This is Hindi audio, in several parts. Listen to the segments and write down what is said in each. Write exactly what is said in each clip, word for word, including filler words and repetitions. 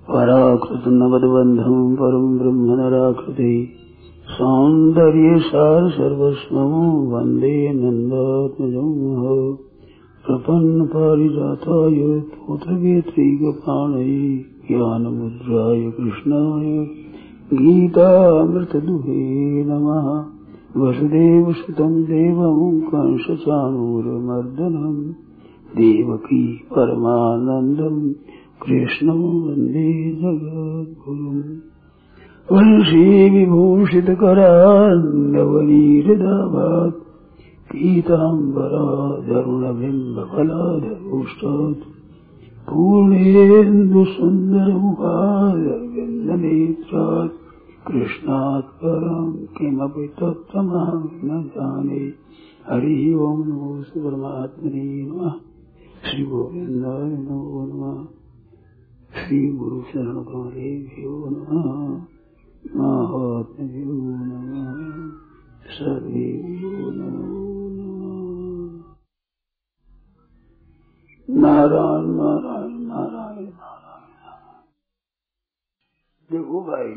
पराकृत नवद्बंधम परम ब्रह्म नराकृति सौंदर्य सार सर्वस्वं वंदे नंदात्मजं प्रपन्न पारिजाताय पुत्रवेत्रैकपाणये ज्ञानमुद्राय कृष्णाय गीतामृतदुहे नमः। वसुदेवसुतं देवं कंसचाणूरमर्दनं देवकी परमानन्दं कृष्णं वन्दे जगद्गुरुम्। वंशी विभूषितकरान्नवनीहृदाभात् पीताम्बराधरुणबिम्बफलाधरोष्टात् पूर्णेन्दुसुन्दरमुखारविन्दनेत्रात् कृष्णात् परं किमपि तत्त्वमहं न जाने। हरि ओम नमो परमात्मने नमः। श्री गोविन्दाय नमो नमः। श्री गुरु शरण कमलेभ्यो नमः। महात्म्यो नमः। सर्वेभ्यो नमो नमः। नारायण नारायण नारायण नारायण। देखो भाई,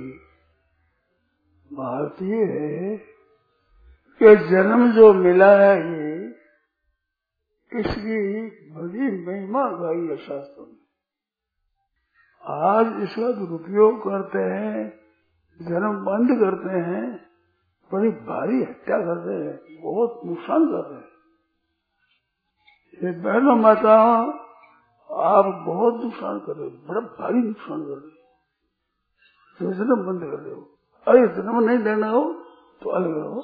भारतीय है कि जन्म जो मिला है ये इसकी बड़ी महिमा गाई है शास्त्रों में। आज इसका दुरुपयोग करते हैं, जन्म बंद करते हैं, बड़ी भारी हत्या करते हैं, बहुत नुकसान करते हैं। ये बहनों माताओं, आप बहुत नुकसान कर रहे हो, बड़ा भारी नुकसान कर रहे हो। तो जन्म बंद कर रहे हो। अरे जन्म नहीं लेना हो तो अलग रहो,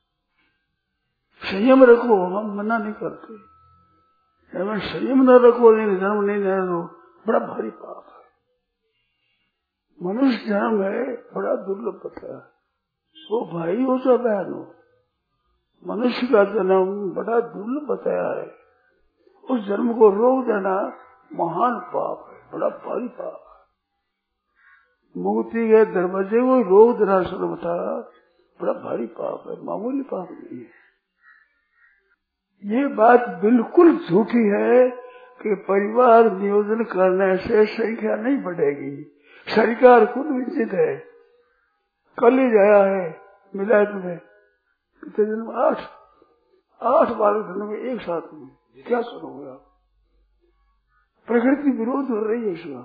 संयम रखो, हम मना नहीं करते। संयम न रखो, नहीं जन्म नहीं लेना हो, बड़ा भारी पाप है। मनुष्य जन्म है बड़ा दुर्लभ होता है, वो भाई हो चाहे बहन हो। मनुष्य का जन्म बड़ा दुर्लभ बताया है। उस जन्म को रोक देना महान पाप है, बड़ा भारी पाप है। मुक्ति के दरवाजे को रोक देना सर्वथा बड़ा भारी पाप है, मामूली पाप नहीं है। ये बात बिल्कुल झूठी है कि परिवार नियोजन करने से संख्या नहीं बढ़ेगी। सरकार खुद विचित है। कल ही गया है मिला तुम्हें कितने दिन में, आठ आठ बारह दिन में एक साथ में, क्या करोगे आप? प्रकृति विरोध हो रही है इसका।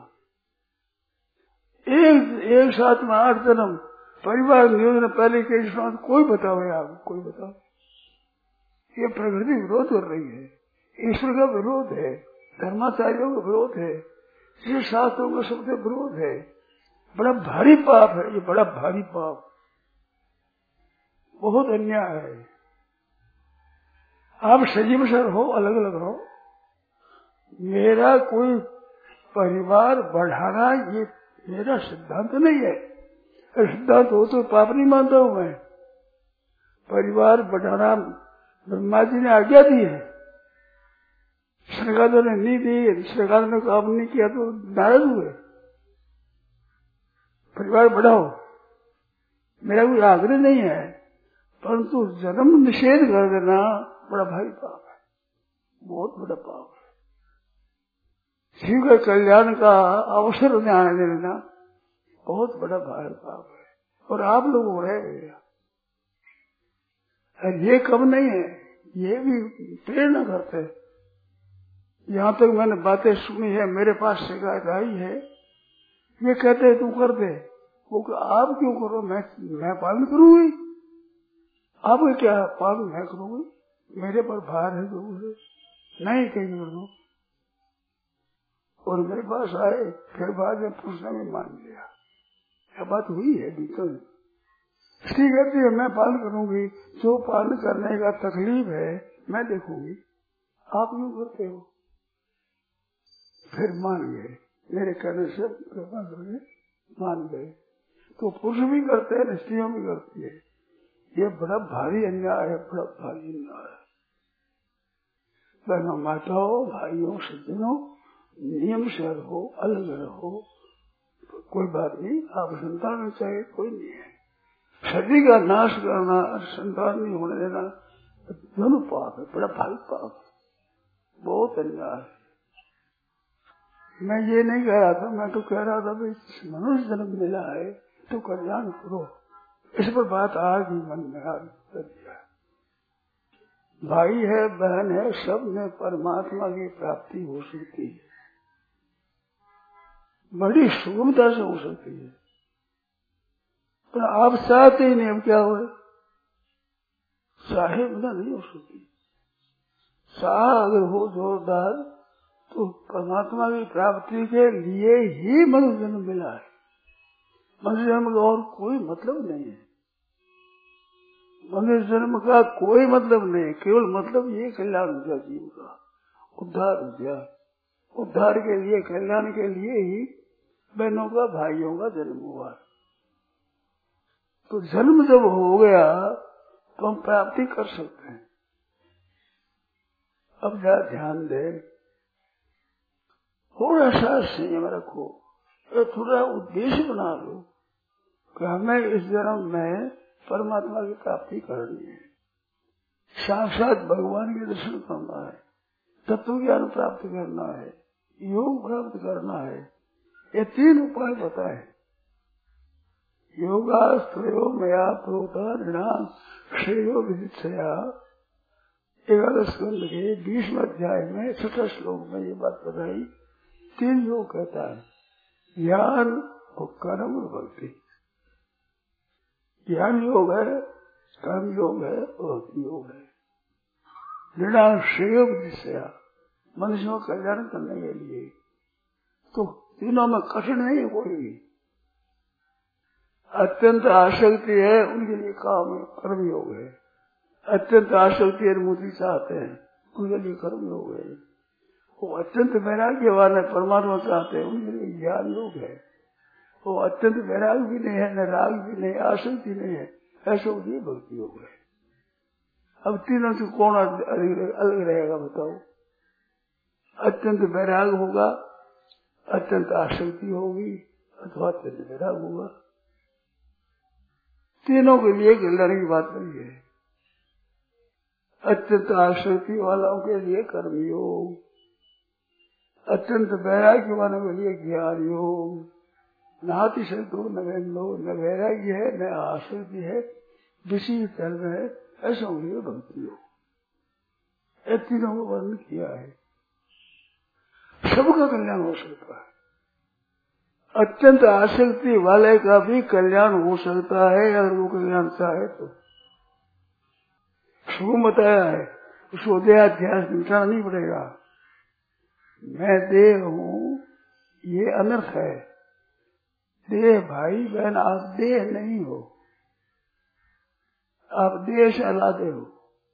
एक एक साथ में आठ जन्म परिवार नियोजन पहले के साथ कोई बताओ आप, कोई बताओ। ये प्रकृति विरोध कर रही है, ईश्वर का विरोध है, धर्माचार्यों का विरोध है, ये शास्त्रों का सबसे विरोध है। बड़ा भारी पाप है ये, बड़ा भारी पाप, बहुत अन्याय है। आप संयम से रहो, अलग अलग रहो। मेरा कोई परिवार बढ़ाना ये मेरा सिद्धांत नहीं है। सिद्धांत हो तो पाप नहीं मानता हूं मैं। परिवार बढ़ाना ब्रह्मा जी ने आज्ञा दी है, सरकार ने नहीं दी, सरकार ने काम नहीं किया तो नाराज हुए। परिवार बढ़ाओ, मेरा कोई आग्रह नहीं है, परंतु जन्म निषेध कर देना बड़ा भारी पाप है, बहुत बड़ा पाप है। जीव के कल्याण का अवसर उन्हें आने देना बहुत बड़ा भारी पाप है। और आप लोग हो रहे हैं, ये कम नहीं है, ये भी प्रेरणा करते हैं। यहाँ तक मैंने बातें सुनी है, मेरे पास शिकायत आई है, ये कहते हैं तू कर दे, वो आप क्यों करो, मैं मैं पालन करूंगी, आप क्या पालन मैं करूंगी, मेरे पर भार है जो नहीं कहीं कर दो। और मेरे पास आए, फिर बाद में पूछना में मान लिया, यह बात हुई है बीतल। ठीक कहती है मैं पालन करूंगी, जो पालन करने का तकलीफ है मैं देखूंगी, आप यूं करते हो। फिर मान गए, मेरे कहने से कृपा करके मान गए। तो पुरुष भी करते हैं, स्त्रियों भी करती है। ये बड़ा भारी अन्याय है, बड़ा भारी अन्याय है। बहनों माताओं भाइयों सज्जनों, नियम से रहो, अलग रहो, कोई बात नहीं। आप संतान चाहिए कोई नहीं है, सदी का नाश करना, संतान नहीं होने देना, दोनों पाप है, बड़ा भारी पाप, बहुत अन्याय है। मैं ये नहीं कह रहा था, मैं तो कह रहा था भाई मनुष्य जन्म मिला है तो कल्याण करो। इस पर बात आ गई मन में, आ दिया। भाई है, बहन है, सब में परमात्मा की प्राप्ति हो सकती है, बड़ी सुगमता से हो सकती है, पर आप चाहते ही नहीं। अब क्या हुए, चाहे बिना नहीं हो सकती। चाह अगर हो जोरदार तो परमात्मा की प्राप्ति के लिए ही मनुष्य जन्म मिला है। मनुष्य जन्म का और कोई मतलब नहीं है। मनुष्य जन्म का कोई मतलब नहीं, केवल मतलब ये कल्याण हो गया, जीव का उद्धार हो गया। उद्धार के लिए, कल्याण के लिए ही बहनों का, भाइयों का जन्म हुआ। तो जन्म जब हो गया तो हम प्राप्ति कर सकते हैं। अब जरा ध्यान दे, थोड़ा सा संयम रखो, थोड़ा उद्देश्य बना लो कि हमें इस जन्म में परमात्मा की प्राप्ति करनी है, साक्षात भगवान के दर्शन करना है, तत्व ज्ञान प्राप्त करना है, योग प्राप्त करना है। ये तीन उपाय बताए। योगास्त्रयो मया प्रोता ऋणाम श्रेयो विदित्सया, एकादश स्कंद के बीसवें अध्याय में छठा श्लोक में ये बात बताई। तीन योग कहता है, ज्ञान और कर्म और भक्ति। ज्ञान योग है, कर्म योग है और भक्ति योग है। ऋणाम श्रेयो विदित्सया, मनुष्यों का कल्याण करने के लिए। तो तीनों में कठिन नहीं है कोई भी। अत्यंत आसक्ति है उनके लिए काम कर्म योग है, अत्यंत आसक्ति है मुक्ति चाहते हैं उनके लिए कर्म योग है, वो अत्यंत वैराग्य वाले परमात्मा चाहते हैं उनके लिए ज्ञान योग है, वो अत्यंत वैराग्य भी नहीं है, न राग भी नहीं, आसक्ति नहीं है, ऐसा उनके भक्ति योग है। अब तीनों से कौन अलग रहेगा बताओ? अत्यंत वैराग होगा, अत्यंत आसक्ति होगी, अथवा अत्यंत वैराग होगा। तीनों के लिए कल्याण की बात नहीं है। अत्यंत आसक्ति वालों के लिए कर्म योग, अत्यंत वैराग्य वालों के लिए ज्ञान योग। नाति से दो न लो, न वैराग्य है न आसक्ति है, विषय कर्म है, ऐसा उन्हें भक्ति योग। ये तीनों को वर्णन किया है। सबका कल्याण हो सकता है। अत्यंत आसक्ति वाले का भी कल्याण हो सकता है अगर वो कल्याण चाहे तो। शुभ बताया है, उसको देहाध्यास मिटाना नहीं पड़ेगा। मैं देह हूँ ये अनर्थ है। देह भाई बहन, आप देह नहीं हो, आप देह से अलादे हो,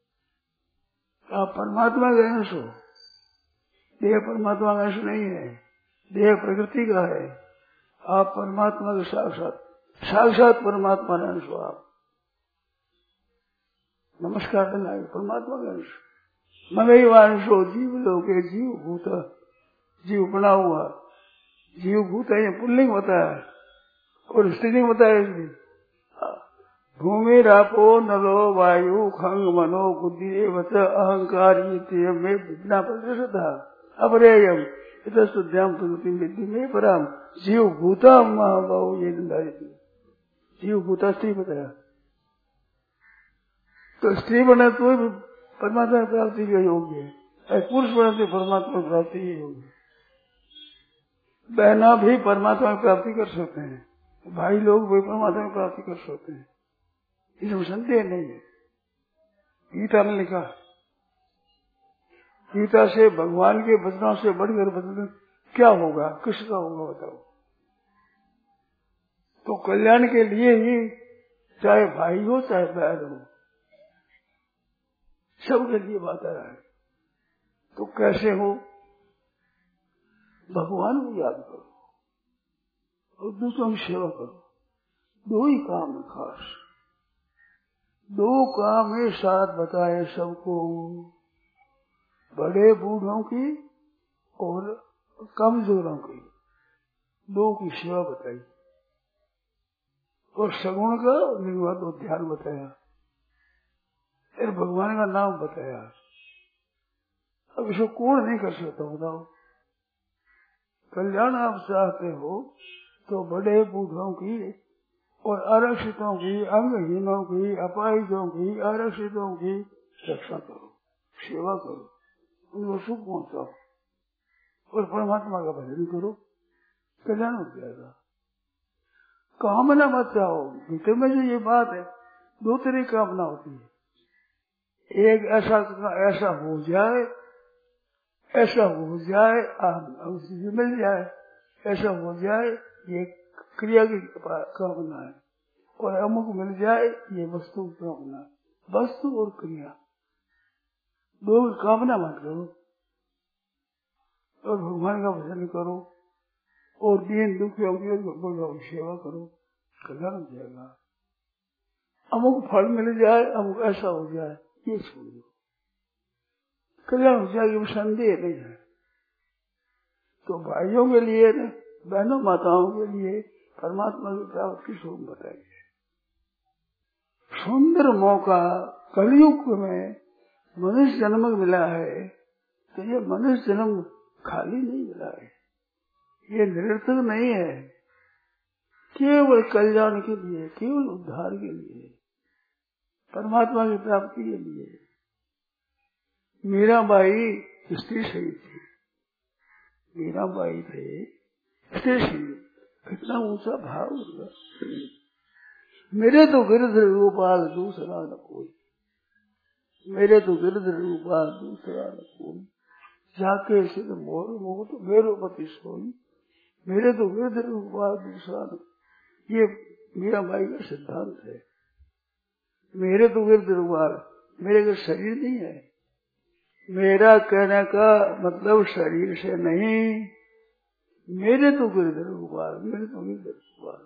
आप परमात्मा का अंश हो। देह परमात्मा का अंश नहीं है, देह प्रकृति का है। आप परमात्मा के साक्षात साक्षात परमात्मा का अंश हो। आप नमस्कार करना है परमात्मा का अंश। मगई वांशो जीव लोके जीव भूत, जीव बना हुआ जीव भूत है, ये पुल्लिंग बताया है और स्त्रीलिंग बताया इसलिए। भूमि रापो नलो वायु खंग मनो बुद्धि एवं अहंकार ये में विद्या प्रदर्शता अपरेयम इतस्तुद्याम प्रकृति विद्धि में पराम जीव भूता महाबाहु ये जीव भूता स्त्री बताया। तो स्त्री बने तो परमात्मा प्राप्ति के योग्य है, पुरुष बने तो परमात्मा प्राप्ति के योग्य है। बहना भी परमात्मा की प्राप्ति कर सकते हैं, भाई लोग भी परमात्मा की प्राप्ति कर सकते हैं, इसमें संदेह नहीं है। गीता ने लिखा, गीता से भगवान के वचनों से बढ़कर वचन क्या होगा, किसका होगा बताओ? तो कल्याण के लिए ही चाहे भाई हो चाहे बहन हो, सबके लिए बात आ रहा है। तो कैसे हो? भगवान को याद करो और दूसरों की सेवा करो। दो ही काम है खास, दो काम एक साथ बताए सबको, बड़े बूढ़ों की और कमजोरों की, दो की सेवा बताई और सगुण का निर्वाद और ध्यान बताया, फिर भगवान का नाम बताया। अब इसको कौन नहीं कर सकता बताओ? कल्याण आप चाहते हो तो बड़े बूढ़ों की और आरक्षितों की, अंगहीनों की, अपाहिजों की, आरक्षितों की रक्षा करो, सेवा करो, उनको सुख पहुंचाओ और परमात्मा का भजन करो, कल्याण हो जाएगा। कामना मत चाहो। गीता में जो ये बात है, दो तरह की कामना होती है। एक ऐसा ऐसा हो जाए, ऐसा हो जाए उसे मिल जाए, ऐसा हो जाए, ये क्रिया की कामना है। और अमुक मिल जाए, ये वस्तु की कामना है। वस्तु और क्रिया दो कामना मत करो और भगवान का भजन करो और दीन दुखियों की सेवा करो, कल्याण हो जाएगा। अमुक फल मिल जाए, अमुक ऐसा हो जाए, ये छोड़ दो, कल्याण हो जाएगी, संदेह नहीं है। तो भाइयों के लिए, बहनों माताओं के लिए परमात्मा की प्राप्ति शोभ बताइए। सुंदर मौका कलयुग में मनुष्य जन्म मिला है, तो ये मनुष्य जन्म खाली नहीं मिला है, ये निरर्थक नहीं है, केवल कल्याण के लिए, केवल उद्धार के लिए, परमात्मा की प्राप्ति के लिए। मीराबाई स्त्री सही थी, मीराबाई थे स्त्री सही, कितना ऊंचा भाव होगा। मेरे तो गिरधर गोपाल दूसरा न कोई, मेरे तो गिरधर गोपाल दूसरा न कोई, जाके सिर मोर मोह तो मेरो पति सोई, मेरे तो गिरधर गोपाल दूसरा न। ये मीराबाई का सिद्धांत है। मेरे तो गिरधर गोपाल, मेरे का शरीर नहीं है। मेरा कहने का मतलब शरीर से नहीं, मेरे तो गिरधर गोपाल, मेरे तो गिरधर गोपाल।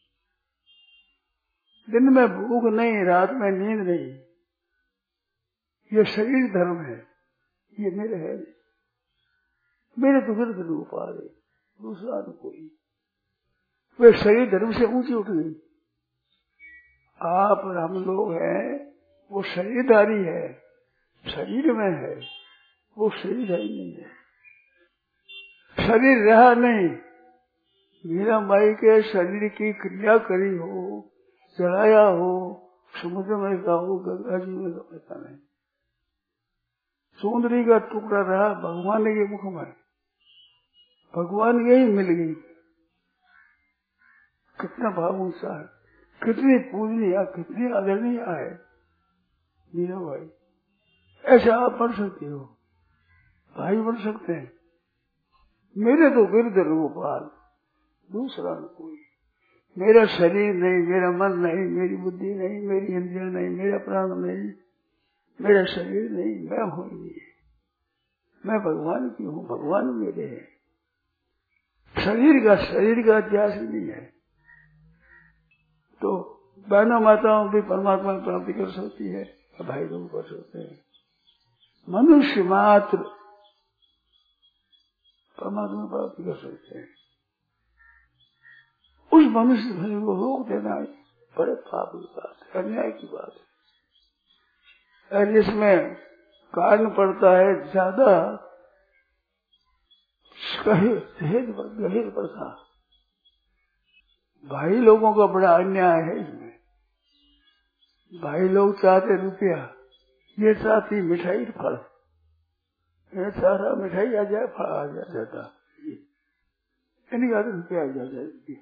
दिन में भूख नहीं, रात में नींद नहीं, ये शरीर धर्म है, ये मेरे है नहीं। मेरे तो गिरधर गोपाल है, दूसरा न कोई। वे शरीर धर्म से ऊंची उठ गई। आप और हम लोग हैं, वो शरीरधारी है, शरीर में है, वो शरीरधारी नहीं है, शरीर रहा नहीं। मीराबाई के शरीर की क्रिया करी हो, चलाया हो, समुद्र में का हो, गंगा जी में का पता नहीं। सुंदरी का टुकड़ा रहा भगवान के मुख में, भगवान यही मिल गई। कितना भाव ऊंचा है, कितनी पूजनीय, कितनी आदरणीय है मीराबाई। ऐसा आप बन सकते हो, भाई बन सकते हैं। मेरे तो गिरधर गोपाल, दूसरा न कोई। मेरा शरीर नहीं, मेरा मन नहीं, मेरी बुद्धि नहीं, मेरी इंद्रियां नहीं, मेरा प्राण नहीं, मेरा शरीर नहीं, मैं हूँ नहीं, मैं भगवान की हूँ, भगवान मेरे हैं। शरीर का शरीर का अध्यास नहीं है। तो बहनों माताओं भी परमात्मा की प्राप्ति कर सकती है, भाई लोग कर सकते हैं। मनुष्य मात्र परमात्मा की प्राप्ति कर सकते हैं। उस मनुष्य भाई को रोक देना बड़े पाप की बात है, अन्याय की बात है। और जिसमें कारण पड़ता है ज्यादा गहिर प्रथा, भाई लोगों का बड़ा अन्याय है इसमें। भाई लोग चाहते रुपया, ये चाहती मिठाई फल, ये सारा मिठाई आ जाए, फल आ जाता, यानी कहते रुपया आ जाता।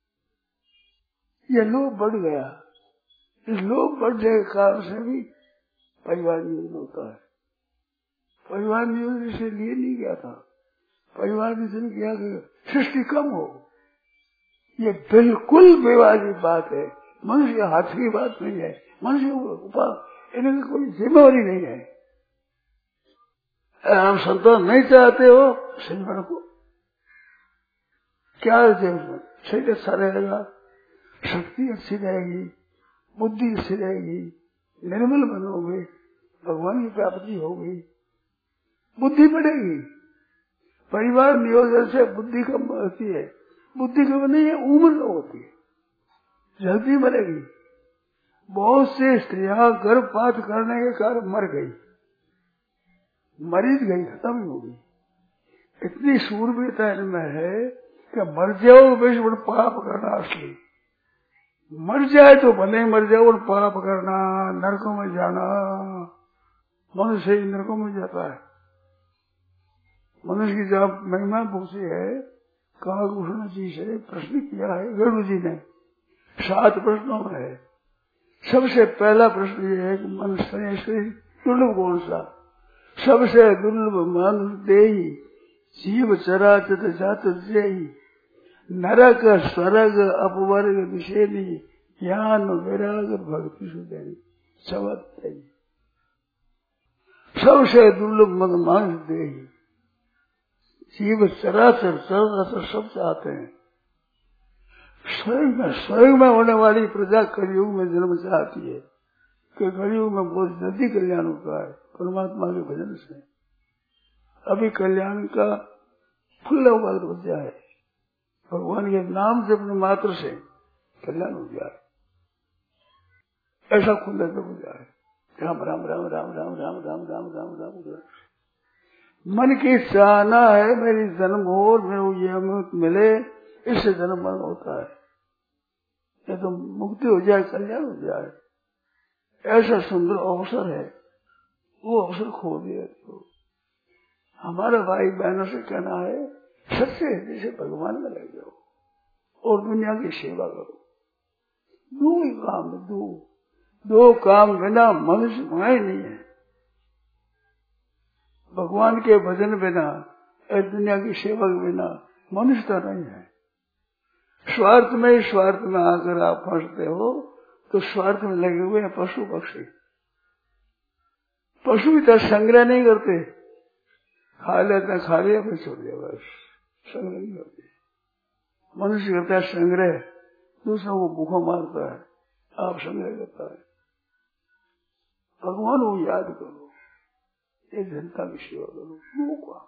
ये लोभ बढ़ गया। इस लोभ बढ़ने के कारण से भी परिवार नियोजन होता है। परिवार नियोजन इसलिए नहीं किया था, परिवार नियोजन किया कि सृष्टि कम हो। ये बिल्कुल बेवाजिब बात है, मनुष्य के हाथ की बात नहीं है, मनुष्य ऊपर इनकी कोई जिम्मेवारी नहीं है। आप संतान नहीं चाहते हो, संतान को क्या शरीर अच्छा रहेगा, शक्ति अच्छी रहेगी, बुद्धि अच्छी रहेगी, निर्मल बनोगे, भगवान की प्राप्ति होगी, बुद्धि बढ़ेगी। परिवार नियोजन से बुद्धि कम होती है, बुद्धि कम नहीं है, उम्र होती है, जल्दी मरेगी। बहुत से स्त्रियां गर्भपात करने के कारण मर गई, मरीज गई, खत्म हो गई। इतनी सूरबीरता इनमें है कि मर जाओ बेश बड़ पाप करना असली, मर जाए तो भले मर जाओ और पाप करना, नरकों में जाना। मनुष्य ही नरकों में जाता है। मनुष्य की जब महिमा पूछी है, काकभूषण जी से प्रश्न किया है गरुड़ जी ने, सात प्रश्नों में है। सबसे पहला प्रश्न ये है कि मनुष्य से दुर्लभ कौन सा? सबसे दुर्लभ मनुष्य देही, जीव चराचर जात जेही, नरक स्वर्ग अपवर्ग विषेनी, ज्ञान वैराग भक्ति सुधेनी। सबसे दुर्लभ मन मानुष देही, जीव चराचर चराचर सब चाहते हैं। स्वर्ग में स्वर्ग में होने वाली प्रजा कलयुग में जन्म चाहती है कि कलयुग में बहुत जल्दी कल्याण होता है परमात्मा के भजन से। अभी कल्याण का खुला हुआ दरवाजा है, भगवान के नाम जपने मात्र से कल्याण हो जाए, ऐसा खुला दरवाजा है। राम राम राम राम राम राम राम राम राम राम। मन की चाहना है मेरी जन्म हो और मेरे ये अमृत मिले, इससे जन्म मरण होता है। ये तो मुक्ति हो जाए, कल्याण हो जाए, ऐसा सुंदर अवसर है, वो अवसर खो दिया। तो हमारा भाई बहनों से कहना है, सच्चे हृदय से भगवान में लग जाओ और दुनिया की सेवा करो। दो ही काम, दो दो काम बिना मनुष्य माए नहीं है। भगवान के भजन बिना, दुनिया की सेवा के बिना मनुष्यता नहीं है। स्वार्थ में स्वार्थ में आकर आप फंसते हो तो स्वार्थ में लगे हुए हैं पशु पक्षी। पशु इतना संग्रह नहीं करते, खा लेते खा लिया फिर छोड़ दिया, बस संग्रह नहीं करते। मनुष्य करता है संग्रह, दूसरों को भूखा मारता है, आप संग्रह करता है। भगवान को याद करो, एक जनता की सेवा करो, लोगों का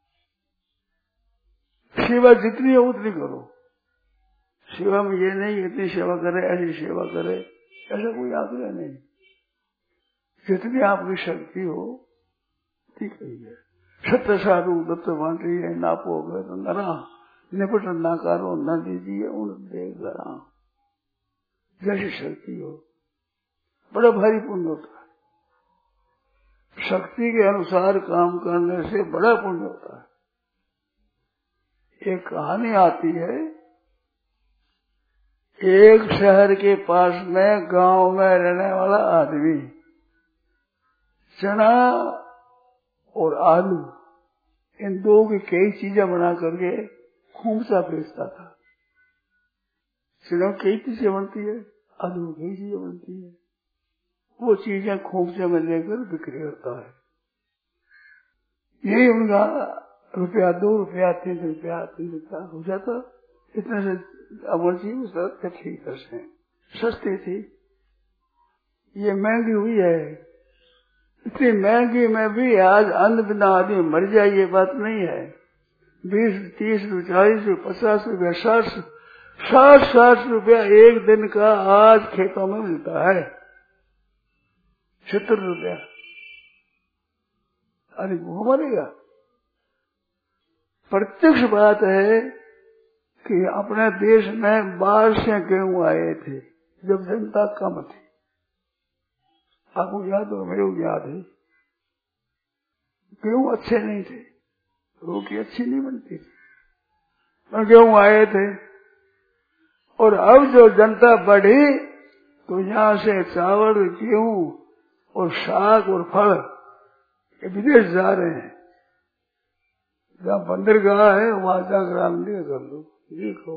सेवा जितनी है उतनी करो। सेवा में ये नहीं इतनी सेवा करे, ऐसी सेवा करे, ऐसा कोई आग्रह नहीं। जितनी आपकी शक्ति हो ठीक है। सत्य साधु दत्त बांटी है, नापो गए नरा निपट नाकारो न दीजिए उन दे गरा। जैसी शक्ति हो, बड़ा भारी पुण्य होता है। शक्ति के अनुसार काम करने से बड़ा पुण्य होता है। एक कहानी आती है, एक शहर के पास में गांव में रहने वाला आदमी चना और आलू इन दो की कई चीजें बना करके खूमसा बेचता था। चना कई चीजें बनती है, आलू कई चीजें बनती है, वो चीजें खूमसे में लेकर बिक्री करता है। यही उनका रुपया दो रुपया तीन रुपया तीन रुपया हो जाता। इतने से अमर जी उसका ठीक है, सस्ती थी। ये महंगी हुई है, इतनी महंगी में भी आज अन्न बिना आदमी मर जाए ये बात नहीं है। बीस तीस चालीस पचास रुपया साठ साठ साठ रुपया एक दिन का आज खेतों में मिलता है। सत्तर रुपया अरे वो मरेगा। प्रत्यक्ष बात है कि अपने देश में बाहर से गेहूं आए थे जब जनता कम थी। आपको याद हो, मेरे को याद है, गेहूं अच्छे नहीं थे, रोटी अच्छी नहीं बनती थी, पर गेहूं आए थे। और अब जो जनता बढ़ी तो यहाँ से चावल गेहूं और साग और फल ये विदेश जा रहे हैं। जहाँ बंदरगाह है वहां जाकर आमदनी कर लो। देखो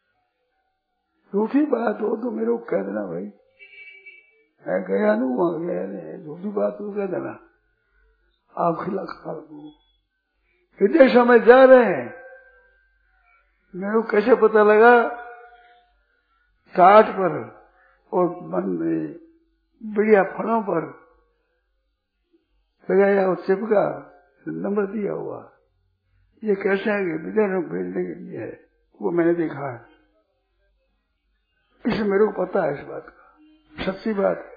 झूठी बात हो तो मेरे को कह देना भाई, मैं गया नहीं वहां गया नहीं, झूठी बात हो कह देना, आप खिला खा दो। विदेशों में जा रहे हैं, मेरे को कैसे पता लगा, काट पर और बढ़िया फलों पर लगाया और चिपका नंबर दिया हुआ। ये कैसे है कि विदेश में भेजने के लिए है, वो मैंने देखा है, इसे मेरे को पता है इस बात का, सच्ची बात है।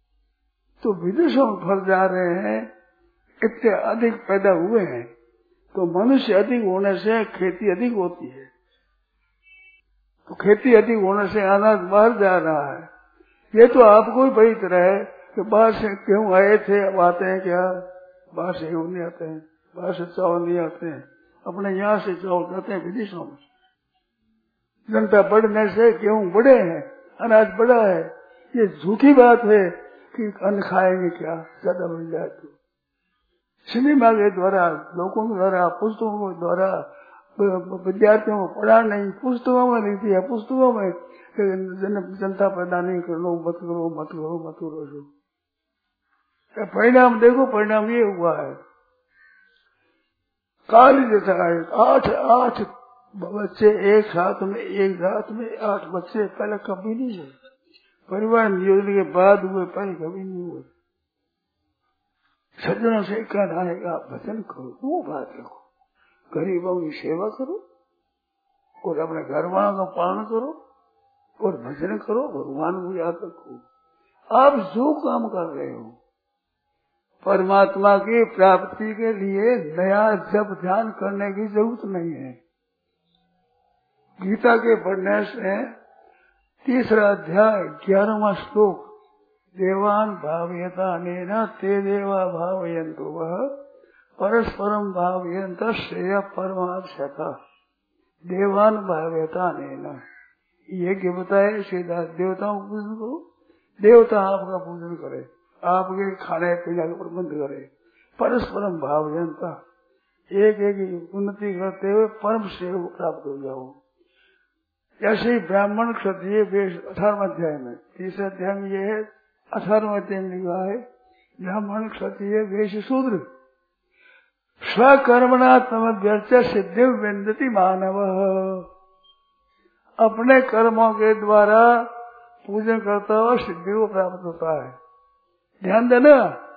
तो विदेशों में फल जा रहे हैं, इतने अधिक पैदा हुए हैं, तो मनुष्य अधिक होने से खेती अधिक होती है, तो खेती अधिक होने से अनाज बाहर जा रहा है। ये तो आपको ही बड़ी तरह है कि बाहर से गेहूं आए थे, अब आते हैं क्या? बाहर से गेहूं नहीं आते हैं, बाहर से चावल नहीं आते हैं, अपने यहाँ से चावल जाते हैं विदेशों में। जनता बढ़ने से गेहूं बढ़े हैं, अनाज बढ़ा है। ये झूठी बात है कि अन्न खाएंगे क्या ज्यादा बढ़ जाए तो। सिनेमा के द्वारा, लोगों के द्वारा, पुस्तकों के द्वारा विद्यार्थियों को पढ़ा नहीं, पुस्तकों में लिख दिया, पुस्तकों में जन, जनता पैदा नहीं करो, मत करो मत करो मत करो जो परिणाम देखो, परिणाम ये हुआ है काली जैसा है। आठ आठ बच्चे एक साथ में, एक रात में आठ बच्चे पहले कभी नहीं हुए, परिवार नियोजन के बाद हुए, पहले कभी नहीं हुए। सज्जनों से कहना है आप भजन करो, वो बात रखो, गरीबों की सेवा करो और अपने घर वालों का पालन करो और भजन करो, भगवान को याद रखो। आप जो काम कर रहे हो परमात्मा की प्राप्ति के लिए नया जब ध्यान करने की जरूरत नहीं है। गीता के पढ़ने से तीसरा अध्याय ग्यारहवां श्लोक, देवान भावयता नेना ते देवा भावयन्तु वह परस्परम भावयंत श्रेय परमार्थता देवान भावयता नेना। यज्ञ बताए सीधा देवताओं को पूजन करो, देवता आपका पूजन करे, आपके खाने पीने का प्रबंध करे, परस्परम भावयंता एक एक उन्नति करते हुए परम श्रेय को प्राप्त हो जाओ। ऐसे ही ब्राह्मण क्षत्रिय वेश अठारहवें अध्याय में, तीसरे अध्याय में ये है, अठारहवें अध्याय में लिखा है ब्राह्मण क्षत्रिय वेश शूद्र स्वकर्मणा तम व्यर्थ सिद्धि विन्दति मानव। अपने कर्मों के द्वारा पूजन करता हुआ सिद्धि को प्राप्त होता है। ध्यान देना,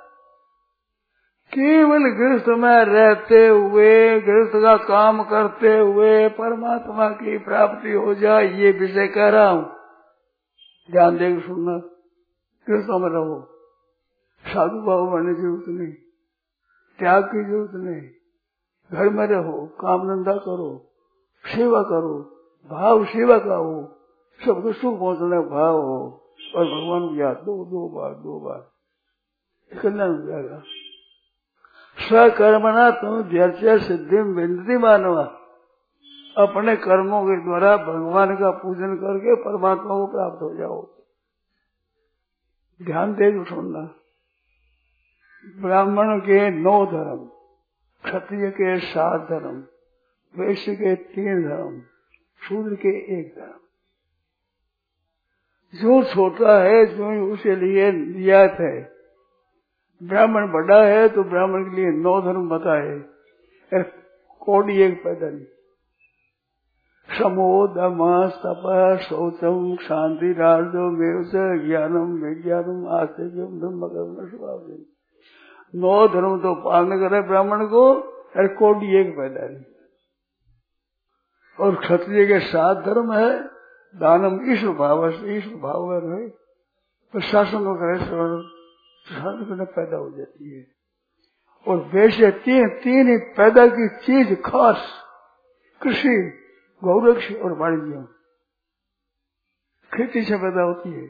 केवल गृहस्थ में रहते हुए, गृहस्थ का काम करते हुए परमात्मा की प्राप्ति हो जाए, ये विषय कह रहा हूँ। ध्यान देकर सुनना, गृहस्थों में रहो, साधु भाव बनने की जरूरत नहीं, त्याग की जरूरत नहीं, घर में रहो, काम धंधा करो, सेवा करो, भाव सेवा का हो, सबको सुख पहुंचने का भाव हो और भगवान की याद दो दो बार दो बार कल्याण हो जाएगा। स्वकर्मणा तुम व्यर्थ सिद्धि विन्दति मानवा। अपने कर्मों के द्वारा भगवान का पूजन करके परमात्मा को प्राप्त हो जाओ। ध्यान दे सुनना, ब्राह्मण के नौ धर्म, क्षत्रिय के सात धर्म, वैश्य के तीन धर्म, शूद्र के एक धर्म। जो छोटा है जो उसे लिए नियत है, ब्राह्मण बड़ा है तो ब्राह्मण के लिए नौ धर्म बताए, कोटि एक पैदा नहीं। समो दम तप शौचम शांति राजो मेव ज्ञानम विज्ञानम आस्तिक्यम धर्म कर्म स्वभाव। नौ धर्म तो पालन करे ब्राह्मण को, और कोटि एक पैदा नहीं। और क्षत्रिय के सात धर्म है, दानम ईश्वर भाव, ईश्वर भाव है, प्रशासन को करे शांति पैदा हो जाती है। और वैसे तीन तीन ही पैदा की चीज खास, कृषि, गौरक्ष और वाणिज्य, खेती से पैदा होती है,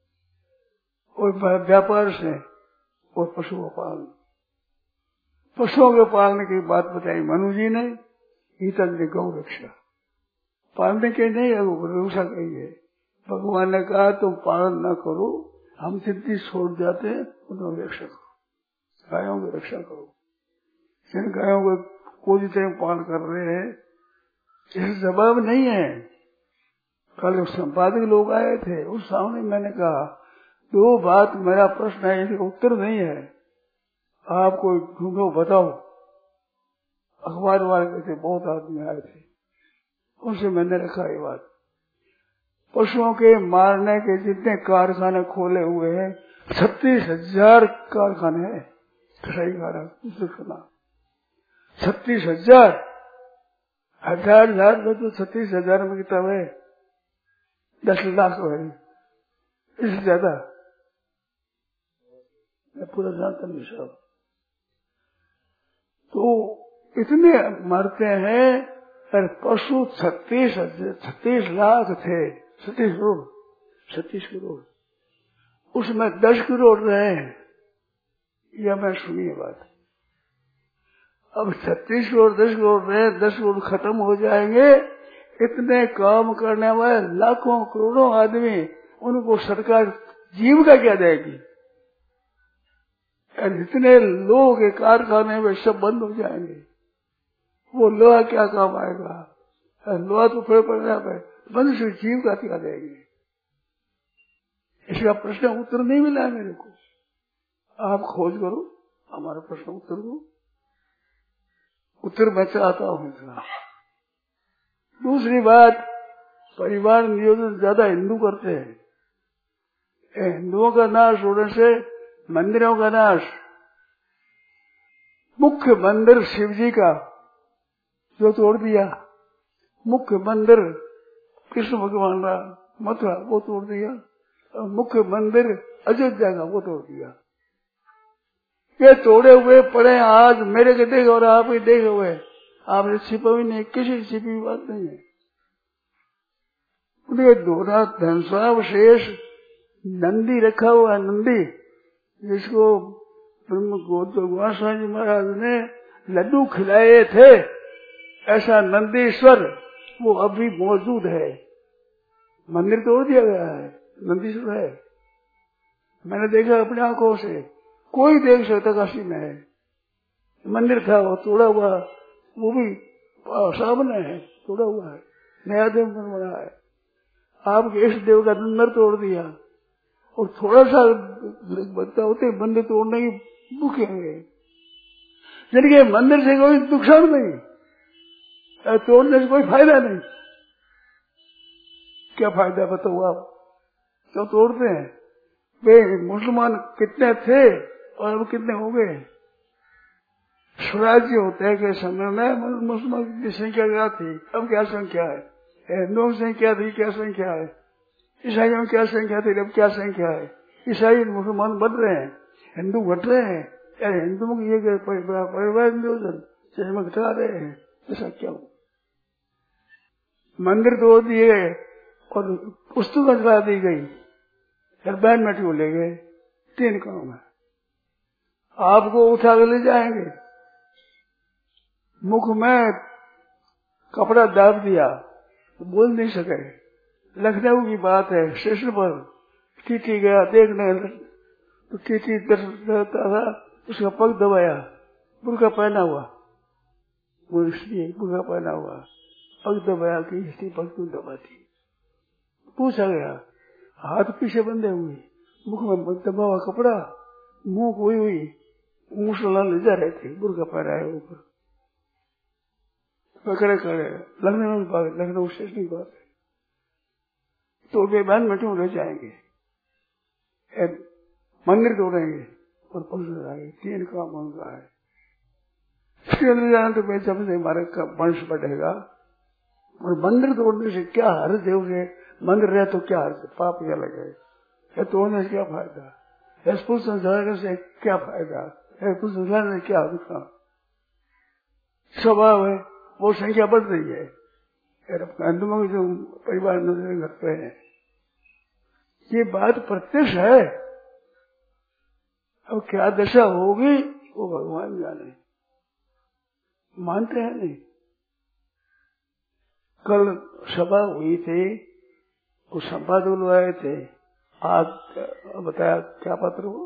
और व्यापार से, और पशुओं पालन। पशुओं के पालने की बात बताई मनु जी ने, गीता ने गौरक्षा पालने के नहीं है, वो भरोसा कही है। भगवान ने कहा तुम पालन न करो, हम जितनी छोड़ जाते हैं उनकी रक्षा करो, गायों की रक्षा करो। जिन गायों को कोई तरह पालन कर रहे हैं, इस जवाब नहीं है। कल संपादक लोग आए थे, उस सामने मैंने कहा दो बात, मेरा प्रश्न है इसका उत्तर नहीं है, आपको ढूंढो बताओ। अखबार वाले थे, बहुत आदमी आए थे, उनसे मैंने रखा ये बात। पशुओं के मारने के जितने कारखाने खोले हुए हैं, छत्तीस हजार कारखाने हैं, कसाई कारखाना छत्तीस हजार हजार हजार में तो छत्तीस हजार में किताब है, दस लाख है, इससे ज्यादा मैं पूरा जानता नहीं साहब। तो इतने मरते हैं। अरे पशु छत्तीस छत्तीस लाख थे, छत्तीस करोड़ छत्तीस करोड़ उसमें दस करोड़ रहे। यह मैं सुनी है बात। अब छत्तीस करोड़ दस करोड़ रहे, दस करोड़ खत्म हो जाएंगे। इतने काम करने वाले लाखों करोड़ों आदमी, उनको सरकार जीविका क्या देगी? जितने लोग के कारखाने में सब बंद हो जाएंगे, वो लोहा क्या काम आएगा? लोहा तो फिर पड़ना पे बंद से जीविका क्या देगी? इसका प्रश्न उत्तर नहीं मिला है मेरे को। आप खोज करो हमारा प्रश्न उत्तर को, उत्तर मैं चाहता हूँ इसका। दूसरी बात, परिवार नियोजन ज्यादा हिंदू करते हैं। हिंदुओं का नाश होने से मंदिरों का नाश। मुख्य मंदिर शिव जी का जो तोड़ दिया, मुख्य मंदिर कृष्ण भगवान का मथुरा वो तोड़ दिया, और मुख्य मंदिर अयोध्या का वो तोड़ दिया। ये तोड़े हुए पड़े आज मेरे के देखे और आप ही देखे हुए। आपने छिपा भी नहीं, किसी छिपी बात नहीं है। उनके दोनों धनसावशेष नंदी रखा हुआ, नंदी जिसको ब्रह्म गोस्वामी जी महाराज ने लड्डू खिलाए थे, ऐसा नंदीश्वर वो अभी मौजूद है। मंदिर तोड़ दिया गया है, नंदीश्वर है। मैंने देखा अपनी आंखों से, कोई देख सकता काशी में है। मंदिर था वो तोड़ा हुआ, वो भी सामने है, तोड़ा हुआ है, नया देव बना है। आपके इष्ट देव का मंदिर तोड़ दिया और थोड़ा सा बच्चा होते मंदिर तोड़ने की भूखे हैं। जिनके मंदिर से कोई नुकसान नहीं, तोड़ने से कोई फायदा नहीं। क्या फायदा बताओ आप? क्यों तोड़ते हैं? वे मुसलमान कितने थे और अब कितने हो गए? स्वराज्य होते के समय में मुसलमान की संख्या क्या थी, अब क्या संख्या है? हिंदुओं की संख्या थी, क्या संख्या है? ईसाइयों की क्या संख्या थी, अब क्या संख्या है? ईसाई मुसलमान बढ़ रहे हैं, हिंदू घट रहे हैं। या हिंदुओं की ये परिवार नियोजन घटा रहे हैं, ऐसा क्या हो? मंदिर तोड़ दिए गए और पुस्तक हटा दी गई, बैन में क्यों ले गए? तीन काम है। आपको उठा के ले जाएंगे, मुख में कपड़ा दाब दिया, बोल नहीं सके। लखनऊ की बात है, स्टेशन पर टीटी गया देखने, तो टीटी दरता था, उसका पग दबाया, बुर्का पहना हुआ, वो इसलिए बुर्का पहना हुआ, पग दबाया कि इसलिए पग क्यों दबाती? पूछा गया, हाथ पीछे बंधे हुए, मुख में दबा हुआ कपड़ा, मुंह कोई हुई, मुसलमान ले जा रहे थे, बुर्का पहनाया ऊपर, खड़े खड़े। लखनऊ की बात, लखनऊ स्टेशन की बात है। तो वे बहन में क्यों ले जाएंगे? मंदिर तोड़ेंगे और पुलिस आएंगे, तीन काम उनका है। इसके अंदर जाना तो जब से हमारे वंश बढ़ेगा। और मंदिर तोड़ने से क्या हर्ज है? उसे मंदिर रहे तो क्या हर्ज? पाप क्या लगे? या तोड़ने से क्या फायदा? या पुरुष संसार से क्या फायदा? या पुरुष संसार से क्या नुकसान? स्वभाव है, वो संख्या बढ़ रही है। हिंदुओं के जो परिवार नजर करते हैं, ये बात प्रत्यक्ष है। अब क्या दशा होगी वो भगवान जाने, मानते हैं नहीं। कल सभा हुई थी, वो संपादक लोग आए थे, आज बताया क्या पत्र हो?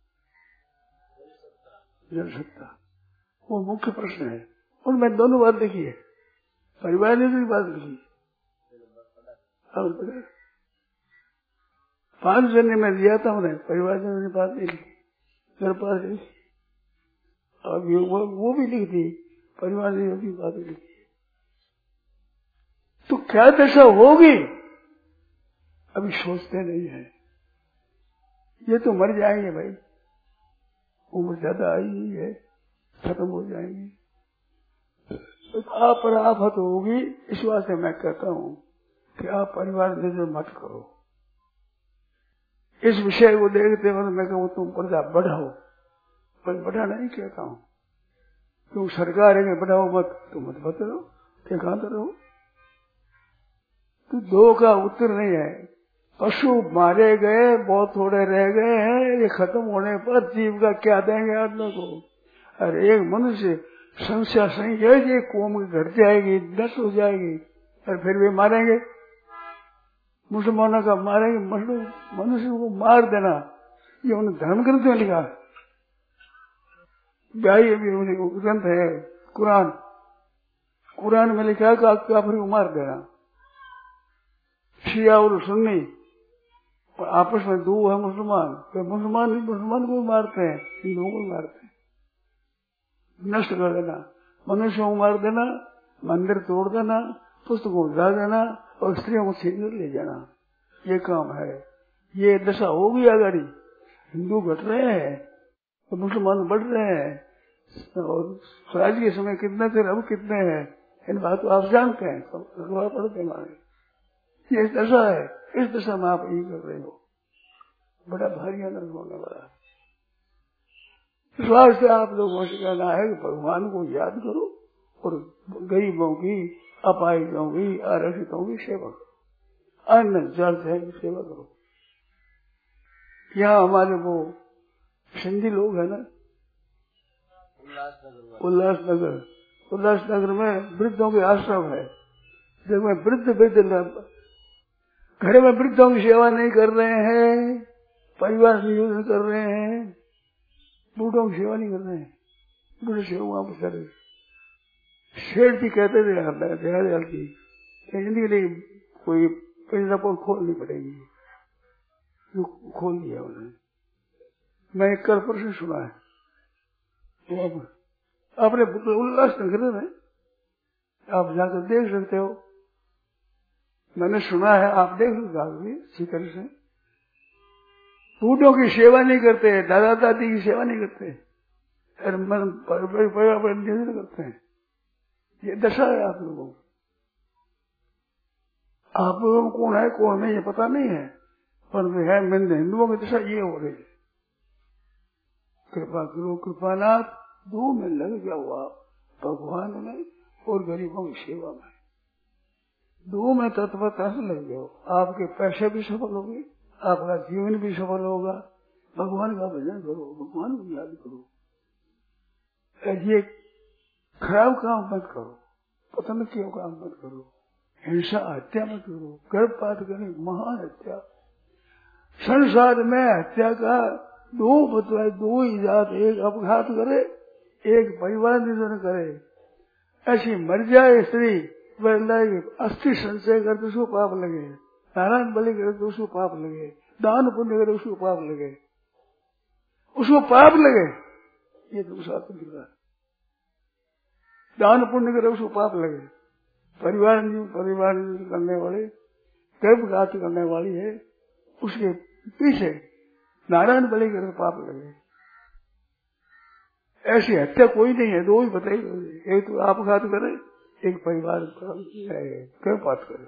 जनसत्ता, वो मुख्य प्रश्न है। उनमें दोनों बात लिखी है, परिवार ने भी बात लिखी। पांच जने में दिया था उन्हें, परिवार ने बात नहीं लिखी, घर पास लिखी। अब वो, वो भी लिख दी, परिवार ने भी बात लिखी। तो क्या दशा होगी अभी सोचते नहीं है। ये तो मर जाएंगे भाई, उम्र ज्यादा आई ही है, खत्म हो जाएंगे। तो आप पर आफत होगी, इस वास्ते मैं कहता हूं कि आप परिवार नियोजन मत करो। इस विषय को देखते हुए मैं कहूँ तुम पर्दा बढ़ाओ, पर बढ़ाना नहीं कहता हूं। क्यों सरकार है बनाओ मत, तो मत मत रहो, एकांत रहो। तो दो का उत्तर नहीं है। पशु मारे गए, बहुत थोड़े रह गए हैं, ये खत्म होने पर जीव का क्या देंगे आत्मा को। अरे एक मनुष्य संख्या सही जाएगी, कौम घट जाएगी, नष्ट हो जाएगी, और फिर भी मारेंगे। मुसलमानों का मारेंगे, मनुष्य को मार देना, ये उन्हें धर्म ग्रंथ में लिखा। गाय ग्रंथ है कुरान, कुरान में लिखा है कि काफिर को मार देना। शिया और सुन्नी आपस में दो है मुसलमान, तो मुसलमान मुसलमान को मारते हैं, हिंदुओं को मारते हैं, नष्ट कर देना, मनुष्यों को मार देना, मंदिर तोड़ देना, पुस्तकों को जला देना और स्त्रियों को छीन कर ले जाना, ये काम है। ये दशा होगी अगर हिंदू घट रहे हैं तो मुसलमान बढ़ रहे हैं, और स्वराज के समय कितने थे अब कितने हैं, इन बात को आप जानते हैं, अखबार पढ़ते हमारे। ये दशा है, इस दशा में आप यही कर रहे हो, बड़ा भारी आनंद होने वाला है। इस वास्ते आप लोगों से कहना है कि भगवान को याद करो और गरीबों की, अपाहिजों की, आरक्षितों की सेवा करो, अन्न जल है सेवा करो। यहाँ हमारे वो सिंधी लोग है ना, उल्लासनगर, उल्लासनगर में वृद्धों के आश्रम है, जिसमें वृद्ध वृद्ध घर में वृद्धों की सेवा नहीं कर रहे हैं, परिवार नियोजन कर रहे हैं, बूढ़ों की सेवा नहीं कर रहे हैं, बूढ़े सेवा वहां पर कर रहे। शेर जी कहते थे दयाल की, इनके लिए कोई पिंजरा खोलनी पड़ेगी, खोल दिया उन्होंने। मैं एक कल परसों सुना है, तो अब अपने उल्लास नगर में आप जाकर देख सकते हो, मैंने सुना है, आप देख लो शिकर से। बूढ़ों की सेवा नहीं करते, दादा दादी की सेवा नहीं करते, नियोजन करते हैं। ये दशा है आप लोगों को। आप लोगों को कौन है कौन नहीं ये पता नहीं है, पर है हिंदुओं की दशा ये हो रही है। कृपा करो कृपानाथ, दो में लग गया हुआ भगवान में और गरीबों की सेवा में, दो में तत्परता से लग जाओ, आपके पैसे भी सफल होंगे, आपका जीवन भी सफल होगा। भगवान का भजन करो, भगवान को याद करो, ये खराब काम मत करो, पतन क्यों काम मत करो, हिंसा हत्या मत करो, गर्भपात करने महान हत्या। संसार में हत्या का दो बतलाए, दो ही जात, एक अपघात करे, एक परिवार निधन करे। ऐसी मर जाए स्त्री, अस्थि संचय कर तो उसको पाप लगे, नारायण बलि करे तो उसको पाप लगे, दान पुण्य करे उसको पाप लगे, उसको पाप लगे, ये दूसरा तो लिखा है। दान पुण्य करे उसको पाप लगे, परिवार परिवार करने वाले, गर्भघात करने वाली है, उसके पीछे नारायण बलि करे पाप लगे। ऐसी हत्या कोई नहीं है, दो ही बताइए, एक तो आपघात करे, एक परिवार गर्भपात करे,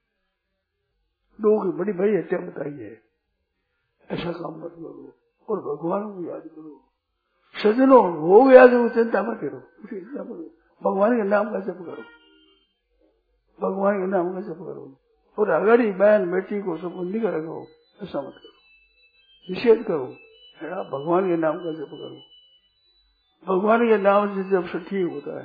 दो की बड़ी बड़ी हत्या बताई है। ऐसा काम मत करो और भगवान को याद करो। सजनों हो गया तो चिंता मत करो, उसी चिंता करो, भगवान के नाम का जप करो, भगवान के नाम का जप करो। और अगर ही बहन बेटी को सब निकल रखो, ऐसा मत करो, निषेध करो, है भगवान के नाम का जप करो। भगवान के नाम से जब से ठीक होता है।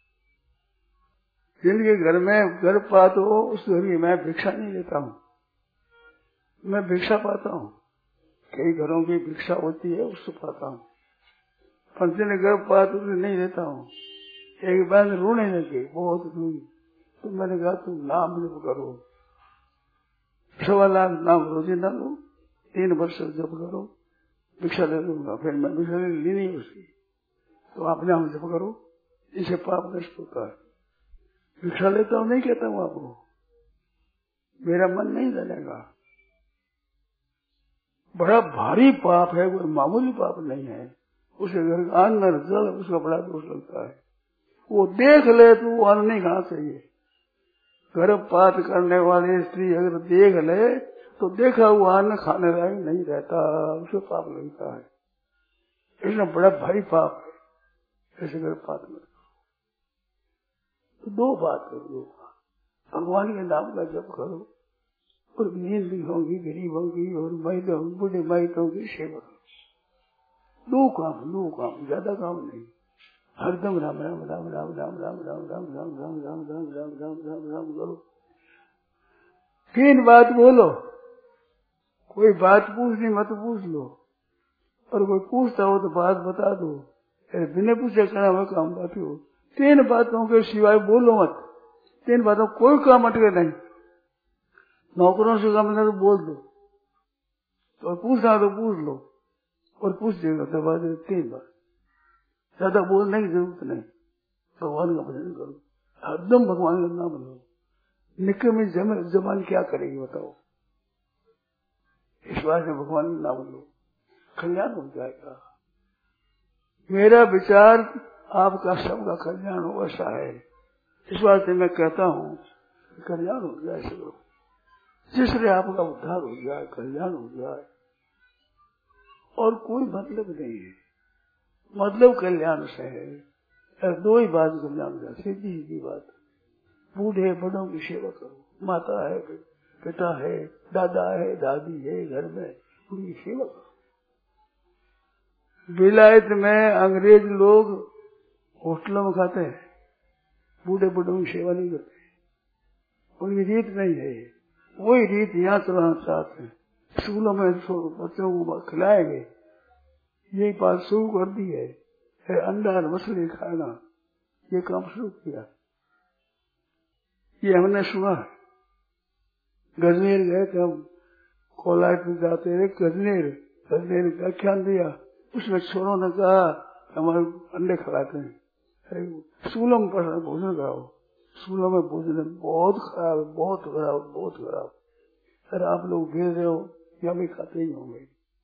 जिनके घर में गर्भपात हो, उस घर की मैं भिक्षा नहीं लेता हूँ, मैं भिक्षा पाता हूँ। कई घरों की भिक्षा होती है, उससे पाता हूँ, पर जिन्हें गर्भपात उसे नहीं लेता हूँ। एक बहन रोने लगी, बहुत रोई, तो मैंने कहा तुम नाम जप करो, सवा लाख नाम रोजे ना लो, तीन वर्ष जप करो, भिक्षा ले लूंगा। फिर मैं भिक्षा ली नहीं उसकी, तो आप नाम जप करो, इसे पाप नष्ट होता है। भिक्षा लेता हूँ नहीं कहता हूँ आपको, मेरा मन नहीं डलेगा। बड़ा भारी पाप है, कोई मामूली पाप नहीं है। उसे घर का अन्न जल उसका बड़ा दोष लगता है। वो देख ले तो वो अन्न नहीं खाना चाहिए। गर्भपात करने वाली स्त्री अगर देख ले तो देखा हुआ अन्न खाने लायक नहीं रहता, उसे पाप लगता है। इसमें बड़ा भारी पाप है, ऐसे कर पाठ में तो दो बात करो, दो बात भगवान के नाम का जप करो और नींद भी होगी, गरीबों की और महिला बूढ़े महिलाओं की सेवा करो। दो काम, दो काम, ज्यादा काम नहीं। हरदम राम राम राम राम राम राम राम राम राम राम राम राम राम राम राम राम करो। तीन बात बोलो, कोई बात पूछनी मत पूछ लो, और कोई पूछता हो तो बात बता दो, अरे बिना पूछे करना हुआ काम बाकी हो। तीन बातों के सिवाय बोलो मत, तीन बातों कोई काम अटके नहीं। नौकरों से काम नहीं तो बोल दो, तो पूछना तो पूछ लो, और पूछ देगा तो बात तीन बात, ज्यादा बोलने की जरूरत नहीं। भगवान का भजन करो, हरदम भगवान का नाम लो। निकम्मी जबान क्या करेगी बताओ? इस बात में भगवान का नाम लो, कल्याण हो जाएगा। मेरा विचार आपका सबका कल्याण हो ऐसा है, इस बात से मैं कहता हूँ कल्याण हो जाए सब, जिससे आपका उद्धार हो जाए, कल्याण हो जाए, और कोई मतलब नहीं है। मतलब कल्याण से है, दो ही बात कल्याण का, सीधी सीधी बात। बूढ़े बड़ों की सेवा करो, माता है, पिता है, दादा है, दादी है, घर में उनकी सेवा करो। विलायत में अंग्रेज लोग होटलों में खाते हैं, बूढ़े बड़ों की सेवा नहीं करते, उनकी रीत नहीं है। वही रीत यहाँ चलाना चाहते हैं, स्कूलों में बच्चों को खिलाएंगे, यही बात शुरू कर दी है, है अंडा और मछली खाना, ये काम शुरू किया। ये हमने सुना है। गजनेर गए थे हम, कोलाट में जाते रहे, गजनेर गजनेर व्याख्यान दिया, उसमें छोरों ने कहा हमारे अंडे खिलाते हैं, स्कूलों में पढ़ा भोजन कराओ, स्कूलों में भोजन बहुत खराब, बहुत खराब, बहुत खराब। अरे आप लोग भेज रहे हो, या भी खाते ही होंगे।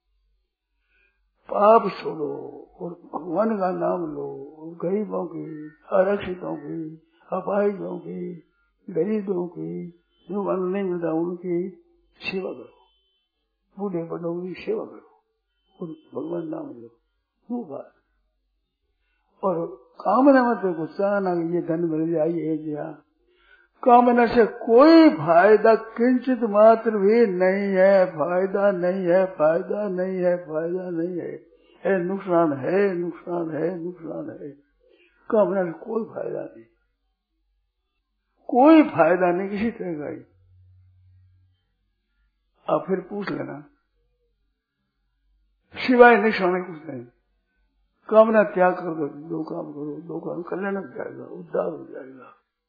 पाप छोड़ो और भगवान का नाम लो, गरीबों की, आरक्षितों की, अपाहिजों की, गरीबों की, जो अन्न नहीं मिलता उनकी सेवा करो, बूढ़े बड़ों की सेवा करो और भगवान नाम लो, वो बात। और कामना मत कुछ चाहना ये धन मिल जाए, ये दिया, कामना से कोई फायदा किंचित मात्र भी नहीं है, फायदा नहीं है, फायदा नहीं है, फायदा नहीं है, है नुकसान है, नुकसान है, नुकसान है। कामना से कोई फायदा नहीं, कोई फायदा नहीं किसी तरह का ही। आप फिर पूछ लेना, सिवाय नहीं सोने कुछ नहीं। कामना त्याग कर दो, दो काम करो, दो काम, कल्याण हो जाएगा, उद्धार हो जाएगा।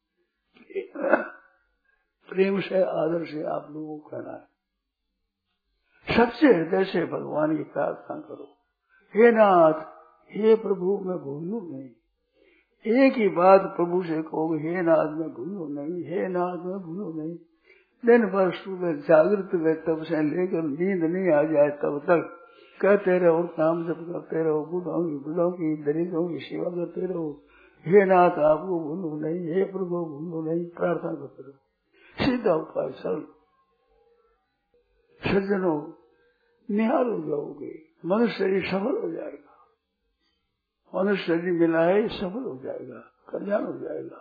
प्रेम से, आदर से आप लोगों को कहना है, सच्चे हृदय से भगवान की प्रार्थना करो, हे नाथ, हे प्रभु मैं भूलू नहीं। एक ही बात प्रभु से कहो, हे नाथ मैं भूलू नहीं, हे नाथ मैं भूलू नहीं। दिन भर सुबह जागृत हुए तब से लेकर नींद नहीं आ जाए तब तक कहते रहो, नाम जप करते रहो, बूढ़ों की बूढ़ों की दरिद्रों की सेवा करते रहो, हे नाथ आपको भूलू नहीं, हे प्रभु भूलू नहीं, प्रार्थना करते रहो। सीधा उपाय सरल। सज्जनों निहाल हो जाओगे, मनुष्य शरीर सफल हो जाएगा, मनुष्य शरीर मिला है सफल हो जाएगा, कल्याण हो जाएगा।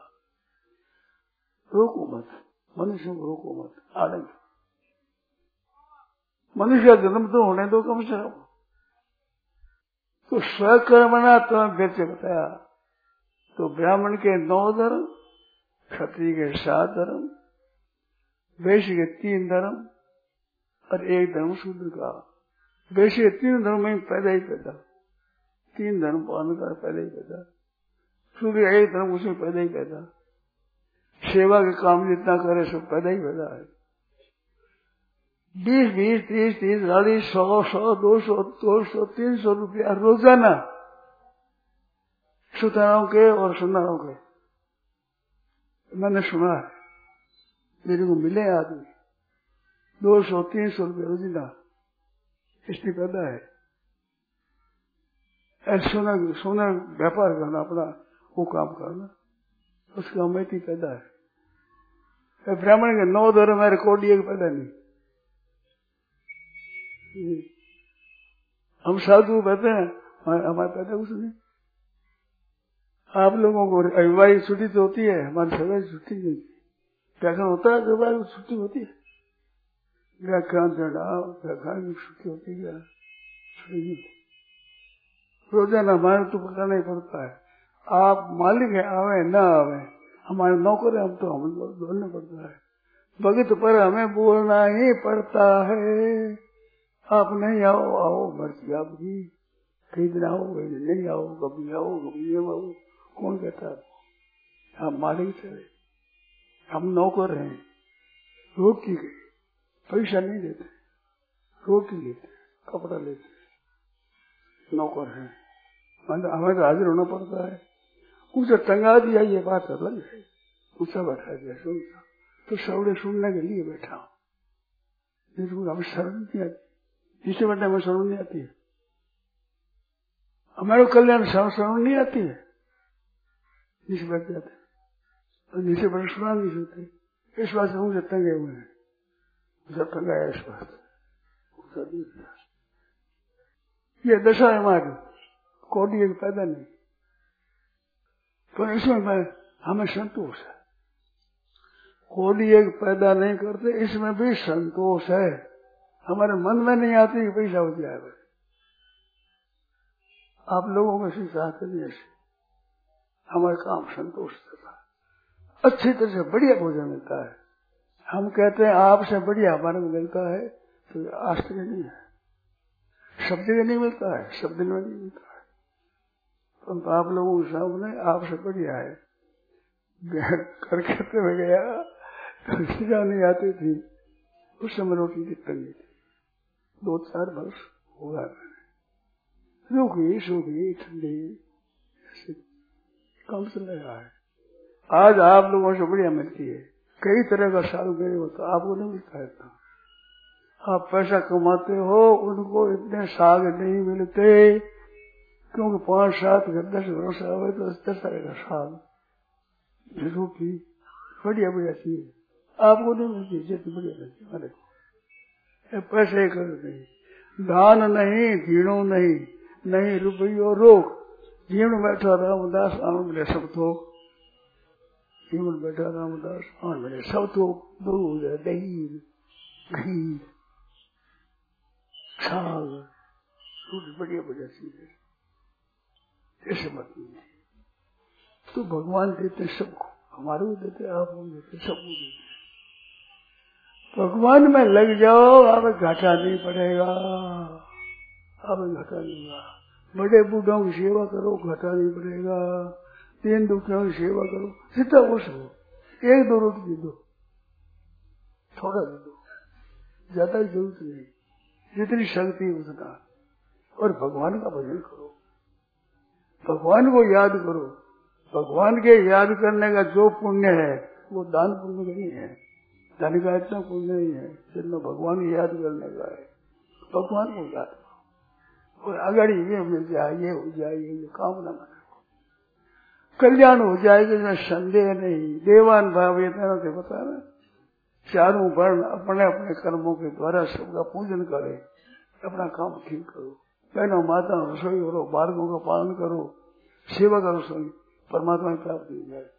रोको मत, मनुष्य को रोको मत, आनंद। मनुष्य का जन्म तो होने दो कम से कम। तो स्वकर्मणा तो फिर से बताया, तो ब्राह्मण के नौ धर्म, क्षत्रिय के सात धर्म, वैश्य के तीन धर्म और एक धर्म शूद्र का। वैश्य के तीन धर्म में पैदा ही पैदा, तीन धर्म पालन कर पैदा ही पैदा, शूद्र एक धर्म उसमें पैदा ही पैदा, सेवा के काम जितना करे सब पैदा ही पैदा है। बीस बीस तीस तीस चालीस सौ सौ दो सौ दो सौ तीन सौ रुपया रोजाना सुतारों के और सुनारों के, मैंने सुना है, मेरे को मिले आदमी दो सौ तीन सौ रुपये रोजीना इसलिए पैदा है। ऐसे सोना सोना व्यापार करना, अपना वो काम करना, उसका मैती पैदा है। ब्राह्मण के नौ धर्म है, रिकॉर्ड एक पैदा नहीं। हम साधु कहते हैं हमारे पैदा कुछ नहीं, आप लोगों को रविवार की छुट्टी तो होती है, हमारी सवाई छुट्टी नहीं होती। व्याख्यान होता है रविवार की छुट्टी होती है, व्याख्यान व्याख्यान की छुट्टी होती है, छुट्टी नहीं होती। रोजाना हमारे तो पकड़ना ही पड़ता है। आप मालिक है, आवे न आवे, हमारे नौकर है, हम तो हम बोलना पड़ता है। भगत पर हमें बोलना ही पड़ता है। आप नहीं आओ, आओ मर्जी आपकी, कई दिन आओ, कई दिन नहीं आओ, कभी आओ कभी नहीं आओ, कौन कहता है? आप मालिक चले, हम नौकर हैं, रोक की गई, पैसा नहीं देते, रोक की लेते, कपड़ा लेते, नौकर हैं, हमें तो हाजिर होना पड़ता है। उसे टंगा दिया ये बात अलग है, ऊंचा बैठा दिया सुनता तो सवड़े सुनने के लिए बैठा हूँ, जिसको हमें शर्म नहीं आती, जिसे बैठे हमें शर्म नहीं आती है, हमारे कल्याण शर्म नहीं आती है, जिसे बैठ जाते और जिसे बैठ सुना नहीं सुनते, इस बात से मुझे टंगे हुए हैं, उसे टंगाया इस बात ये दशा है हमारी, कोटि एक पैदा नहीं, तो इसमें मैं हमें संतोष है। कोटि एक पैदा नहीं करते, इसमें भी संतोष है। हमारे मन में नहीं आती कि पैसा हो जाएगा, आप लोगों में से चाहते नहीं ऐसे, हमारे काम संतोष देता, अच्छी तरह से बढ़िया भोजन मिलता है। हम कहते हैं आपसे बढ़िया हमारे को मिलता है, तो आश्चर्य नहीं है, सब जगह नहीं मिलता है, सब दिन में नहीं मिलता है, तो आप लोगों के सामने आपसे बढ़िया है। करके में गया तो सीधा नहीं आती थी, उस समय रोटी की तंगी थी, दो चार वर्ष होगा, रूखी सूखी ठंडी कम से लगा है। आज आप लोगों से बढ़िया मिलती है, कई तरह का साल गए हो तो आपको नहीं मिलता है इतना। आप पैसा कमाते हो, उनको इतने साग नहीं मिलते, क्योंकि पांच सात दस वर्ष आवे तो दस तरह का साल रोटी बढ़िया बढ़िया चीज आपको नहीं मिलती, जितनी बढ़िया मिलती हमारे को। पैसे कर नहीं, दान नहीं, घीणो नहीं, नहीं रुपयो रोक, जीवन बैठा रामदास आनंद मिले सब थोक, जीवन बैठा रामदास आनंद मिले सब थोक, दूध दही घी साग रोटी बढ़िया बढ़िया चीज है, ऐसे मत नहीं। तो भगवान देते सबको, हमारे को देते, आपको देते, सबको देते। भगवान में लग जाओ, आप घाटा नहीं पड़ेगा, आप घाटा नहीं होगा। बड़े बूढ़ों की सेवा करो, घाटा नहीं पड़ेगा। तीन दुखियों की सेवा करो, जितना खुश हो, एक दो रोटी दे दो, थोड़ा दे दो, ज्यादा जरूरत नहीं, जितनी शक्ति उतना। और भगवान का भजन करो, भगवान को याद करो। भगवान के याद करने का जो पुण्य है वो दान पुण्य नहीं है, धन का इतना पुण्य नहीं है जितना भगवान को याद करने का है। भगवान को याद करो और अगर ये मिल जाए, ये हो जाए, ये कामना मन कल्याण हो जाएगा, इसमें संदेह नहीं। देवान भाव ये से बता रहे, चारों वर्ण अपने अपने कर्मों के द्वारा सबका पूजन करे, अपना काम ठीक करो, बहनों माता रसोई करो, बालकों का पालन करो, सेवा करो, सही परमात्मा की प्राप्ति हो जाए।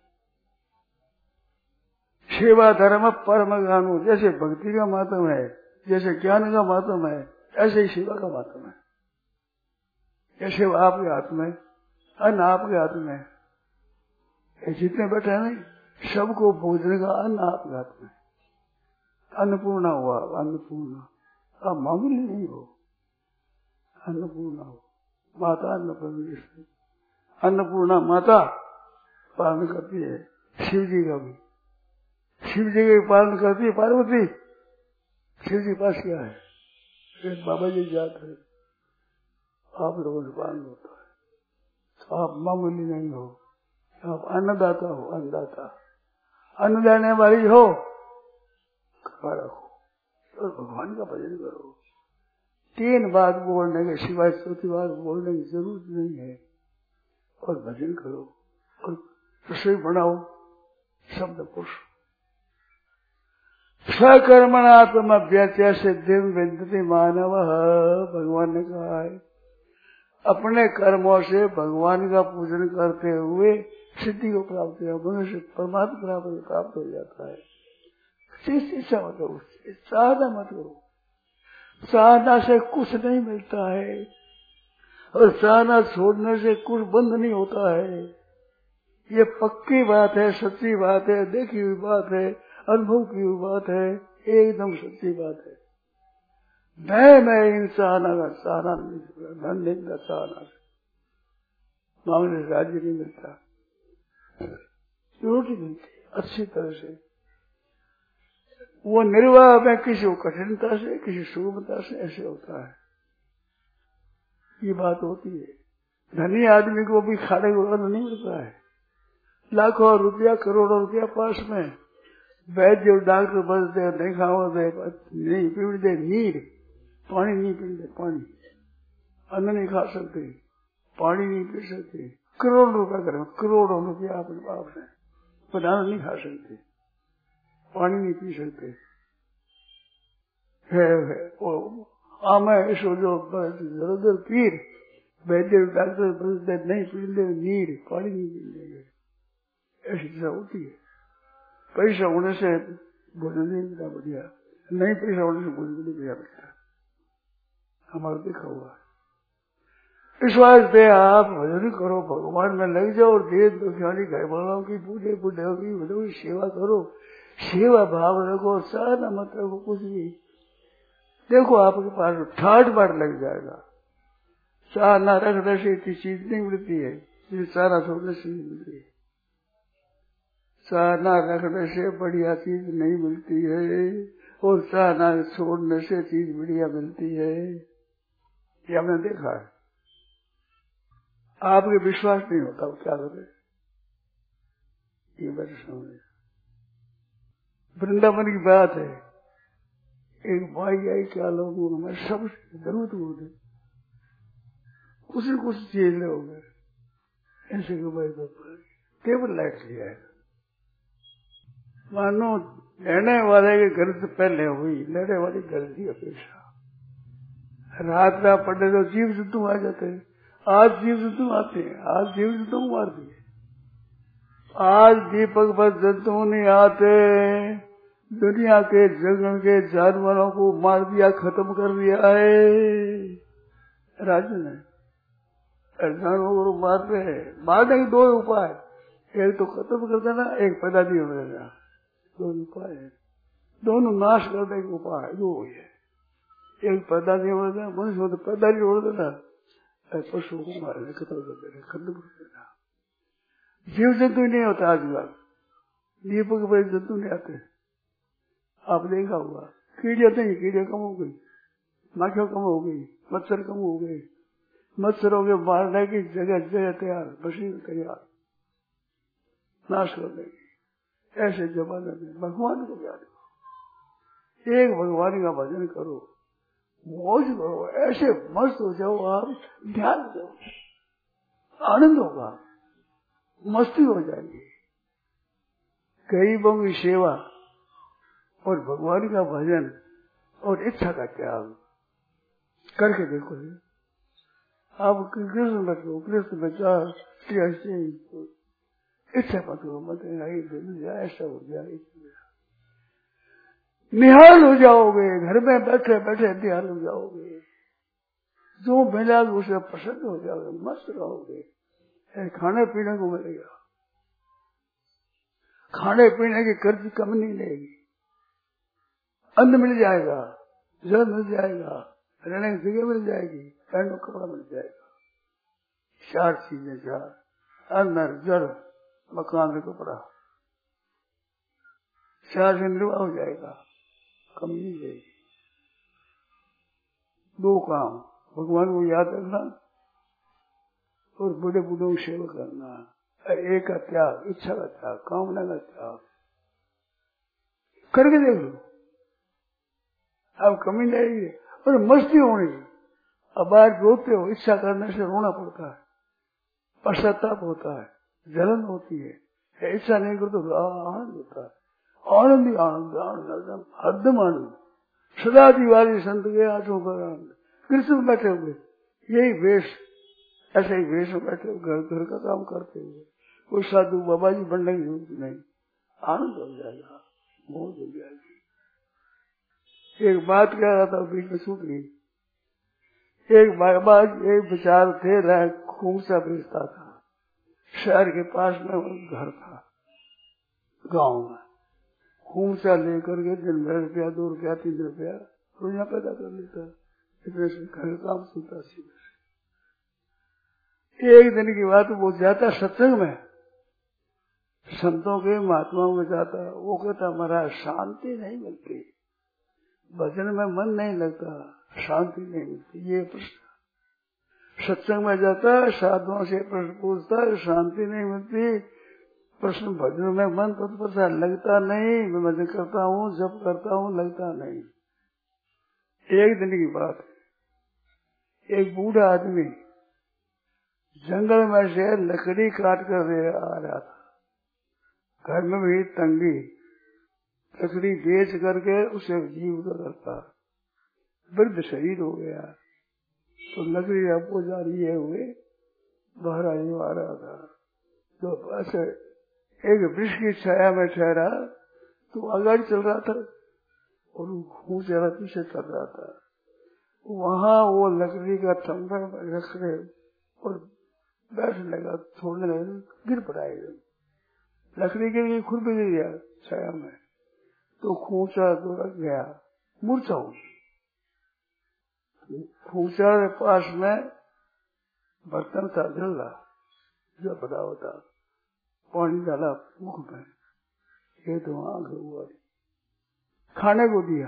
सेवा धर्म परम ज्ञानो, जैसे भक्ति का मातम है, जैसे ज्ञान का मातम है, ऐसे ही सेवा का मातम है। जैसे आपके हाथ में, अन्न आपके हाथ में, जितने बैठे हैं नहीं, सबको भोजन का अन्न आपके हाथ में। अन्नपूर्णा हुआ, अन्नपूर्णा आप मामूली नहीं हो, अन्नपूर्णा हो, माता अन्नपूर्णा, अन्नपूर्णा माता पालन करती है। शिव जी का भी, शिव जी का पालन करती है पार्वती। शिव जी पास क्या है, फिर बाबा जी जाते हैं, आप लोगों से पालन होता है, तो आप मामूली नहीं हो, आप अन्नदाता हो, अन्नदाता, अन्न देने वाली हो, कृपा रखो और भगवान का भजन करो। तीन बात बोलने के सिवाय चौथी बात बोलने की जरूरत नहीं है। और भजन करो और रसोई बनाओ, शब्द पुरुष स्वकर्मणात्म व्यत्य सिद्धि विद्यते मानव। भगवान ने कहा है अपने कर्मों से भगवान का पूजन करते हुए सिद्धि को प्राप्त किया, मनुष्य परमात्मा को प्राप्त हो जाता है। इच्छा मत करो, साधना मत करो। साधना से कुछ नहीं मिलता है और साधना छोड़ने से कुछ बंद नहीं होता है। ये पक्की बात है, सच्ची बात है, देखी हुई बात है, अनुभव की हुई बात है, एकदम सच्ची बात है। मैं मैं इंसान का सहारा नहीं मिलता, धन नहीं मिलता, सहारा मांगने से राज्य नहीं मिलता, रोटी मिलती अच्छी तरह से। वो निर्वाह में किसी को कठिनता से, किसी सुगमता से ऐसे होता है, ये बात होती है। धनी आदमी को भी खाने को अन्न नहीं मिलता है, लाखों रुपया करोड़ों रुपया पास में, वैद्य और डॉक्टर बचते नहीं खाओ दे, नहीं पीड़ दे नीर, पानी नहीं पी दे, पानी अन्न नहीं खा सकते, पानी नहीं पी सकते, करोड़ों रुपया करें, करोड़ों रुपया अपने बाप से बनाना नहीं खा सकते, पानी नहीं पी सकते है, है वो आमा ऐसो जो जरूर पीर वैद्य डॉक्टर बचते नहीं पी दे नीर, पानी नहीं पी देंगे, ऐसी चीज होती है। पैसा होने से भोजन नहीं मिलता बढ़िया, नहीं पैसा होने से भोजन नहीं बढ़िया मिलता, हमारा देखा हुआ है। इस वास्ते आप भजन करो, भगवान में लग जाओ और देश दुखियानी घर वालों की पूजे बुढ़े की बड़ों की सेवा करो, सेवा भाव रखो, सारा मत रखो कुछ भी। देखो आपके पास ठाट बाट लग जाएगा। सारा रखने से इतनी चीज नहीं मिलती है, सारा छोड़ने से नहीं मिलती है। साधना रखने से बढ़िया चीज नहीं मिलती है और साधना छोड़ने से चीज बढ़िया मिलती है, ये हमने देखा है। आपके विश्वास नहीं होता, क्या करें, ये मेरे सामने वृंदावन की बात है। एक भाई आई, क्या लोगों में सब जरूरत होते, उसी कुछ चीज ले हो गए, ऐसे के भाई केवल लाइट लिया है, मानो लेने वाले के घर से पहले हुई, लेने वाली घर की अपेक्षा। रात में पड़े तो जीव जंतु आ जाते हैं, आज जीव जंतु आते हैं, आज जीव जंतु मार दिए, आज दीपक पर जंतु नहीं आते, दुनिया के जंगल के जानवरों को मार दिया, खत्म कर दिया है राज्य ने। जानवरों को मारते हैं, मारने के दो उपाय, एक तो खत्म कर देना, एक पैदा नहीं होने देना, दोनों उपाय है, दोनों नाश करने के उपाय दो है। एक पैदा नहीं होने देना, मनुष्य तो पैदा नहीं होने देना, पशु को मारने खत्म कर देना, खत्म कर देना। जीव जंतु नहीं होता आजकल, दीपक पर जंतु नहीं आते, आप देखा होगा। कीड़े नहीं, कीड़े कम हो गई, माखियां कम हो गई, मच्छर कम हो गए, मच्छरों के मारने की जगह जगह तैयार, मशीन तैयार नाश करने की। ऐसे जमाने में भगवान को याद करो, एक भगवान का भजन करो, मौज करो, ऐसे मस्त हो जाओ आप, ध्यान दो, आनंद होगा, मस्ती हो जाएगी। गरीबों की सेवा और भगवान का भजन और इच्छा का त्याग करके देखो। आप कृष्ण बचो, कृष्ण बचा, इच्छा मत करो, मत ऐसा हो जाए, निहाल हो जाओगे, घर में बैठे बैठे निहाल हो जाओगे, जो मिला उसे प्रसन्न हो जाओगे, मस्त रहोगे। खाने पीने को मिलेगा, खाने पीने की कर्ज कम नहीं लेगी, अन्न मिल जाएगा, जल मिल जाएगा, रहने की जगह मिल जाएगी, पहनने को कपड़ा मिल जाएगा, चार चीजें, चार, अन्न जल मकान कपड़ा, चार से निर्वाह हो जाएगा, कम नहीं जाएगी। दो काम, भगवान को याद रखना और बड़े बूढ़ों की सेवा करना, एक का त्याग, इच्छा का त्याग, कामना का त्याग करके देख लो, अब कमी नहीं और मस्ती होनी। अब आज रोते हो, इच्छा करने से रोना पड़ता है, पश्चाताप होता है, जलन होती है, ऐसा नहीं करो तो आनंद होता है, आनंद ही आनंद, आनंद हरदम आनंद, सदा दिवाली संत के आंखों पर आनंद, कृष्ण बैठे हुए, यही वेश ऐसे ही वेश में बैठे घर घर का काम करते हुए कोई साधु बाबा जी बनने की जरूरत नहीं, आनंद हो जाएगा, मौज हो जाएगी। एक बात कह रहा था बीच में छूट गई। एक बाबा एक विचार थे, खूब सा बेचता था, शहर के पास में घर था, गांव में खूब सा लेकर के दिन भर रुपया दो रुपया तीन रुपया रोजा पैदा कर लेता, इतने से घर काम सुनता सीधे। एक दिन की बात, वो जाता सत्संग में, संतों के महात्माओं में जाता, वो कहता महाराज शांति नहीं मिलती, भजन में मन नहीं लगता, शांति नहीं मिलती। ये प्रश्न सत्संग में जाता, साधुओं से प्रश्न पूछता, शांति नहीं मिलती, प्रश्न भजन में मन तत्पर लगता नहीं, मैं भजन करता हूँ जप करता हूँ लगता नहीं। एक दिन की बात, एक बूढ़ा आदमी जंगल में से लकड़ी काट कर दे आ रहा था, घर में भी तंगी, लकड़ी बेच करके उसे जीविका करता, वृद्ध शहीद हो गया, तो लकड़ी आपको जा रही हुए बाहर आने आ रहा था, तो ऐसे एक वृक्ष की छाया में ठहरा, तो आगे चल रहा था और खून जरा पीछे चल रहा था। वहां वो लकड़ी का ठंडा रख रहे और बैठने लगा, छोड़ने लगा, गिर पड़ा एकदम, लकड़ी गिर गई, खुद भी गिर गया छाया में, तो खूंचा तो रख गया, मूर्छा हो। खूंचा के पास में बर्तन था जल्ला, जो बड़ा होता, पानी डाला मुख में, ये तो आंख हुआ, खाने को दिया।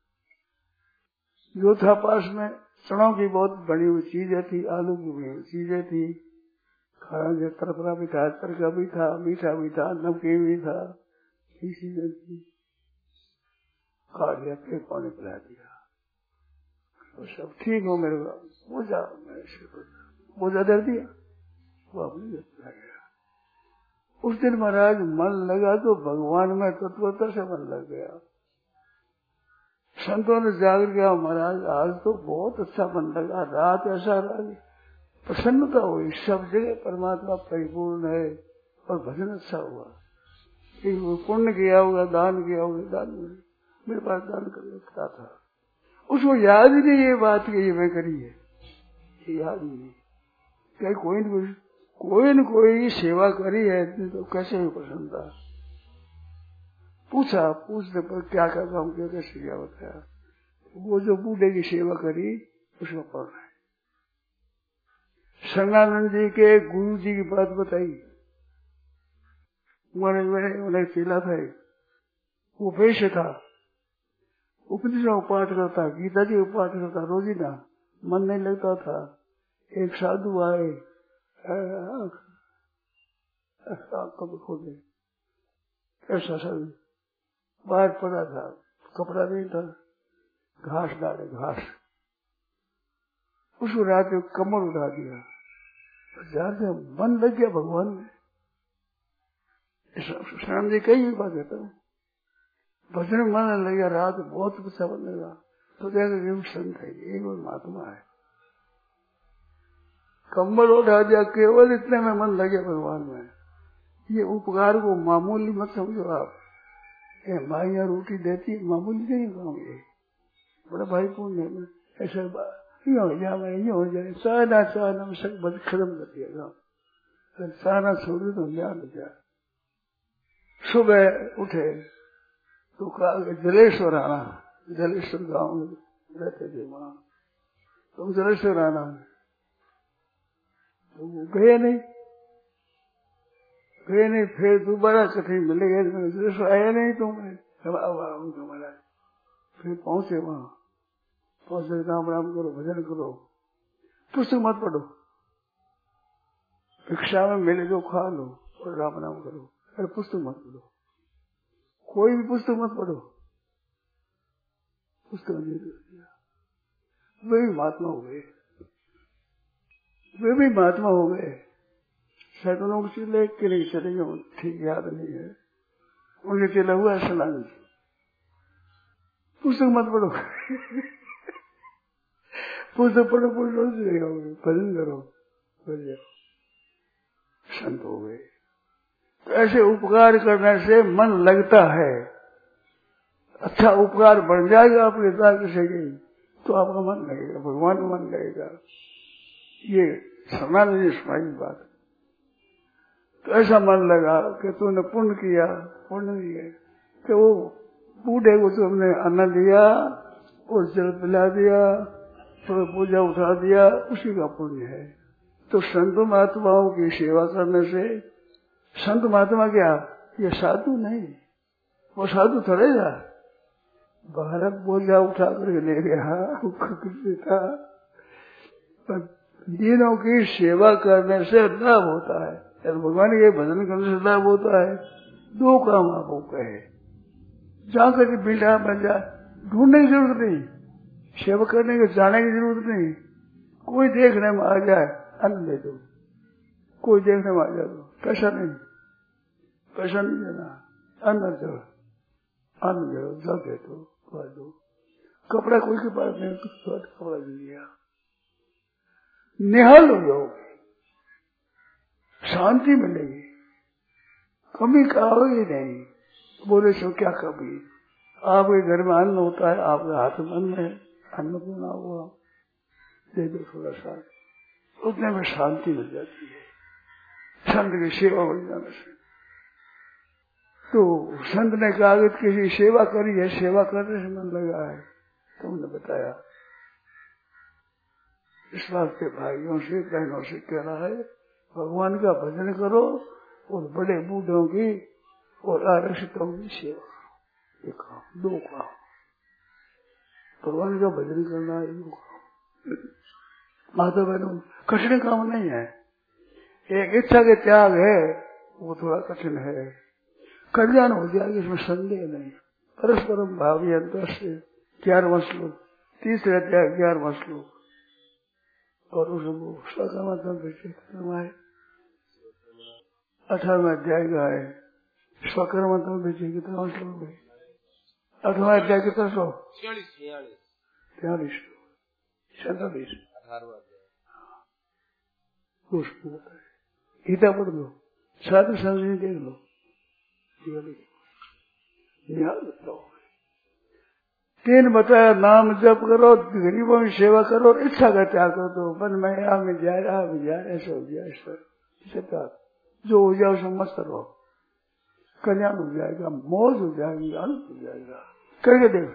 जो था पास में चनों की बहुत बड़ी हुई चीजें थी, आलू की बनी चीजें थी, खाना तरफरा भी था, तरका भी था, मीठा भी था, नमकीन भी था, चीजें थी, खा लिया, फिर पानी पिला दिया, तो सब ठीक हो। मेरे को बोझा बोझा दे दिया, वो अपनी पिला गया। उस दिन महाराज मन लगा तो भगवान में तत्वता से मन लग गया। संतों ने जागर किया, महाराज आज तो बहुत अच्छा मन लगा, रात ऐसा रहा, प्रसन्नता हुई, सब जगह परमात्मा परिपूर्ण है और भजन अच्छा हुआ। पुण्य किया होगा, दान किया होगा, दान मेरे पास दान कर सकता था, उसको याद ही नहीं ये बात कि ये मैं करी है, याद ही नहीं। क्या कोई न कोई न कोई सेवा करी है तो कैसे ही प्रसन्न था। पूछा, पूछने पर क्या क्या काम किया, कैसे क्या बताया, वो जो बूढ़े की सेवा करी उसको पढ़ रहे। संगानंद जी के गुरु जी की बात बताई, उन्हें चेला था, वो पेश था, उपनिषद पाठ करता, गीता जी को पाठ करता, रोजीना मन नहीं लगता था। एक साधु आए, कब खोले, ऐसा साधु बाहर पड़ा था, कपड़ा नहीं था, घास डाले घास, उसको रात में कमर उठा दिया, जाते मन लग गया भगवान में। शरण जी कई बात कहता हूँ, भजन मन लग गया, रात बहुत अच्छा मन लगा, तो देखा संत है, एक और महात्मा है, कम्बल उठा दिया, केवल इतने में मन लगे भगवान में। ये उपकार को मामूली मत समझो आप, ये माइया रोटी देती मामूली नहीं काम, ये बड़ा भाई पुण्य है। ऐसा ये हो जाए, मैं ये हो जाए, चाहना चाहना में सब बद खत्म कर दिया, अगर चाहना छोड़ तो ध्यान जाए। सुबह उठे तो कहा जलेश्वर आना, जलेश्वर गाँव में रहते थे वहां, तुम जलेश्वर आना, तो वो गए नहीं, गए नहीं, फिर दोबारा कहीं मिले गए, जलेश्वर आया नहीं तुमने, महाराज फिर पहुंचे वहां, पहुंचे राम राम करो, भजन करो, पुस्तक मत पढ़ो, भिक्षा में मिले जो खा लो और राम राम करो, अरे पुस्तक मत पढ़ो, कोई भी पुस्तक मत पढ़ो, पुस्तक नहीं दिया। वे भी महात्मा हो गए, वे भी महात्मा हो गए। सैकड़ों के चेले के लिए चले गए, ठीक याद नहीं है, उनके चेला हुआ सलामी, पुस्तक मत पढ़ो पुस्तक पढ़ो, पढ़ो भजन करो, फिर जाओ, संत हो गए। तो ऐसे उपकार करने से मन लगता है, अच्छा उपकार बन जाएगा आपके द्वार किसी की, तो आपका मन लगेगा, भगवान का मन लगेगा। ये समाधि सुनाई बात। तो ऐसा मन लगा कि तूने पुण्य किया, पुण्य किया कि वो बूढ़े को तुमने अन्न दिया और जल पिला दिया, तो पूजा उठा दिया, उसी का पुण्य है। तो संत महात्माओं की सेवा करने से, संत महात्मा क्या, ये साधु नहीं, वो साधु थोड़े था, भारत बोझा उठा करके ले गया था। पर दीनों की सेवा करने से लाभ होता है, भगवान के भजन करने से लाभ होता है। दो काम आपको कहे, जाकर बिल्डा बन जाए, ढूंढने की जरूरत नहीं, सेवा करने के जाने की जरूरत नहीं। कोई देखने में आ जाए अन्न दे दो, कोई देखने में आ जाए तो पैसा नहीं, पैसा नहीं देना, अन्न दो, अन्न दो, जल दे दो, दो। कपड़ा कोई के पास नहीं, कपड़ा दे दिया, निहाल हो जाओगे, शांति मिलेगी, कमी कहोगे नहीं। बोले सो क्या कमी, आपके घर में अन्न होता है, आपके हाथ में अन्न है, अन्नपूर्णा हुआ, दे दो थोड़ा सा, उतने में शांति मिल जाती है संत की सेवा हो जाने से। तो संत ने कहा कि किसी सेवा करी है, सेवा करने से मन लगा है, तो उन्होंने बताया इस बात के भाइयों से बहनों से कह रहा है, भगवान का भजन करो और बड़े बूढ़ों की और आरक्षितों की सेवा, ये काम, दो काम, भगवान का भजन करना है, दो काम। माता बहनों कठिन काम नहीं है, एक इच्छा के त्याग है, वो थोड़ा कठिन है, कल्याण हो जाएगा इसमें संदेह नहीं। परस्परम भावी अंतर से ग्यारहवां श्लोक, तीसरे अध्याय ग्यारहवां श्लोक, और उस स्वकर्म अठारहवें अध्याय का है, स्वकर्म विजय कितना श्लोक है, अठारहवें अध्याय कितना श्लोक, छियालीस सैतालीस गीता पढ़ लो, साधु संधि देख लो, तीन बताया, नाम जप करो, गरीबों की सेवा करो, इच्छा का त्याग कर दो, मन में आ में जाए, आ में जाए, ऐसा हो जाए, ऐसा जो हो जाए उसमें मस्त रहो, कल्याण हो जाएगा, मौज हो जाएगी, आनंद हो जाएगा। करके देख,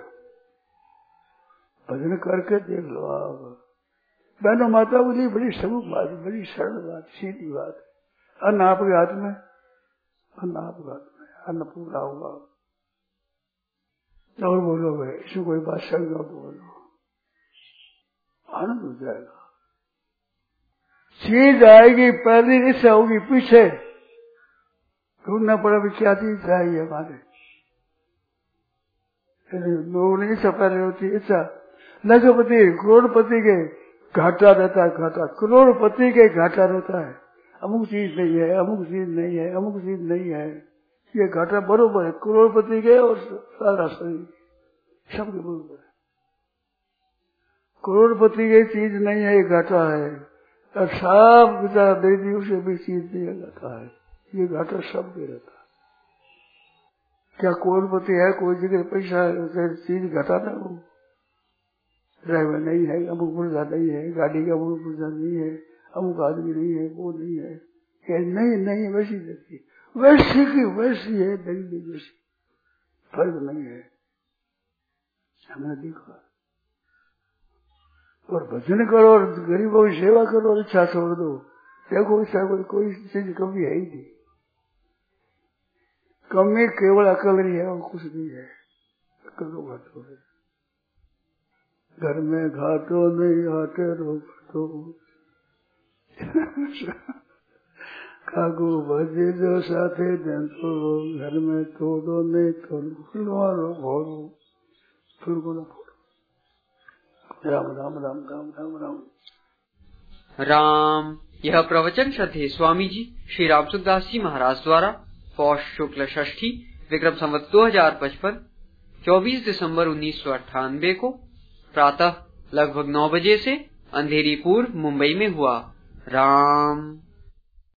भजन करके देख लो आप। बहनों माता के लिए बड़ी स्वरूप बात, बड़ी सरल बात, सीधी बात। अन्न आपके हाथ में, अन्न आपके हाथ में, अन्न पूरा होगा। और बोलो भाई, इसमें कोई बात समझ तो बोलो, आनंद हो जाएगा। चीज आएगी, पहली इच्छा होगी, पीछे ढूंढना पड़ा भी क्या चीज चाहिए हमारे, लोगों ने इच्छा पहले होती, इच्छा लखपति करोड़पति के घाटा रहता है, घाटा करोड़पति के घाटा रहता है, अमुक चीज नहीं है, अमुक चीज नहीं है, अमुक चीज नहीं है, ये घाटा बरोबर है, करोड़पति के और सारा शरीर सबके बरोबर है। करोड़पति की चीज नहीं है, ये घाटा है, और सब बेचारा बेटियों से भी चीज दिया जाता है, ये घाटा सब दे रहता है। क्या करोड़पति है, कोई जगह पैसा है, चीज घाटा ना हो, ड्राइवर नहीं है, अमुक पुर्जा नहीं है, गाड़ी का अमुक पुर्जा नहीं है, अमुक आदमी नहीं है, वो नहीं है, क्या नहीं नहीं वैसी देखी, वैसी की वैसी है, दंडी जैसी, फर्क नहीं है, हमने देखा। और भजन करो और गरीबों की सेवा करो और इच्छा छोड़ दो, देखो इच्छा कोई कोई चीज कमी है ही नहीं, कमी केवल अकल ही है और कुछ नहीं है, अकल को घाटो है, घर में घाटो नहीं आते रोक तो कागो भजे जो साथे दिन तो घर में तोड़ो नहीं तो फुलवारो भोरो फुल को न फोड़ो। राम राम राम राम राम राम राम। यह प्रवचन श्रद्धेय स्वामी जी श्री राम सुखदास जी महाराज द्वारा पौष शुक्ल षष्ठी विक्रम संवत दो हजार पचपन चौबीस दिसंबर उन्नीस सौ अट्ठानबे को प्रातः लगभग नौ बजे से अंधेरी पूर्व मुंबई में हुआ। राम।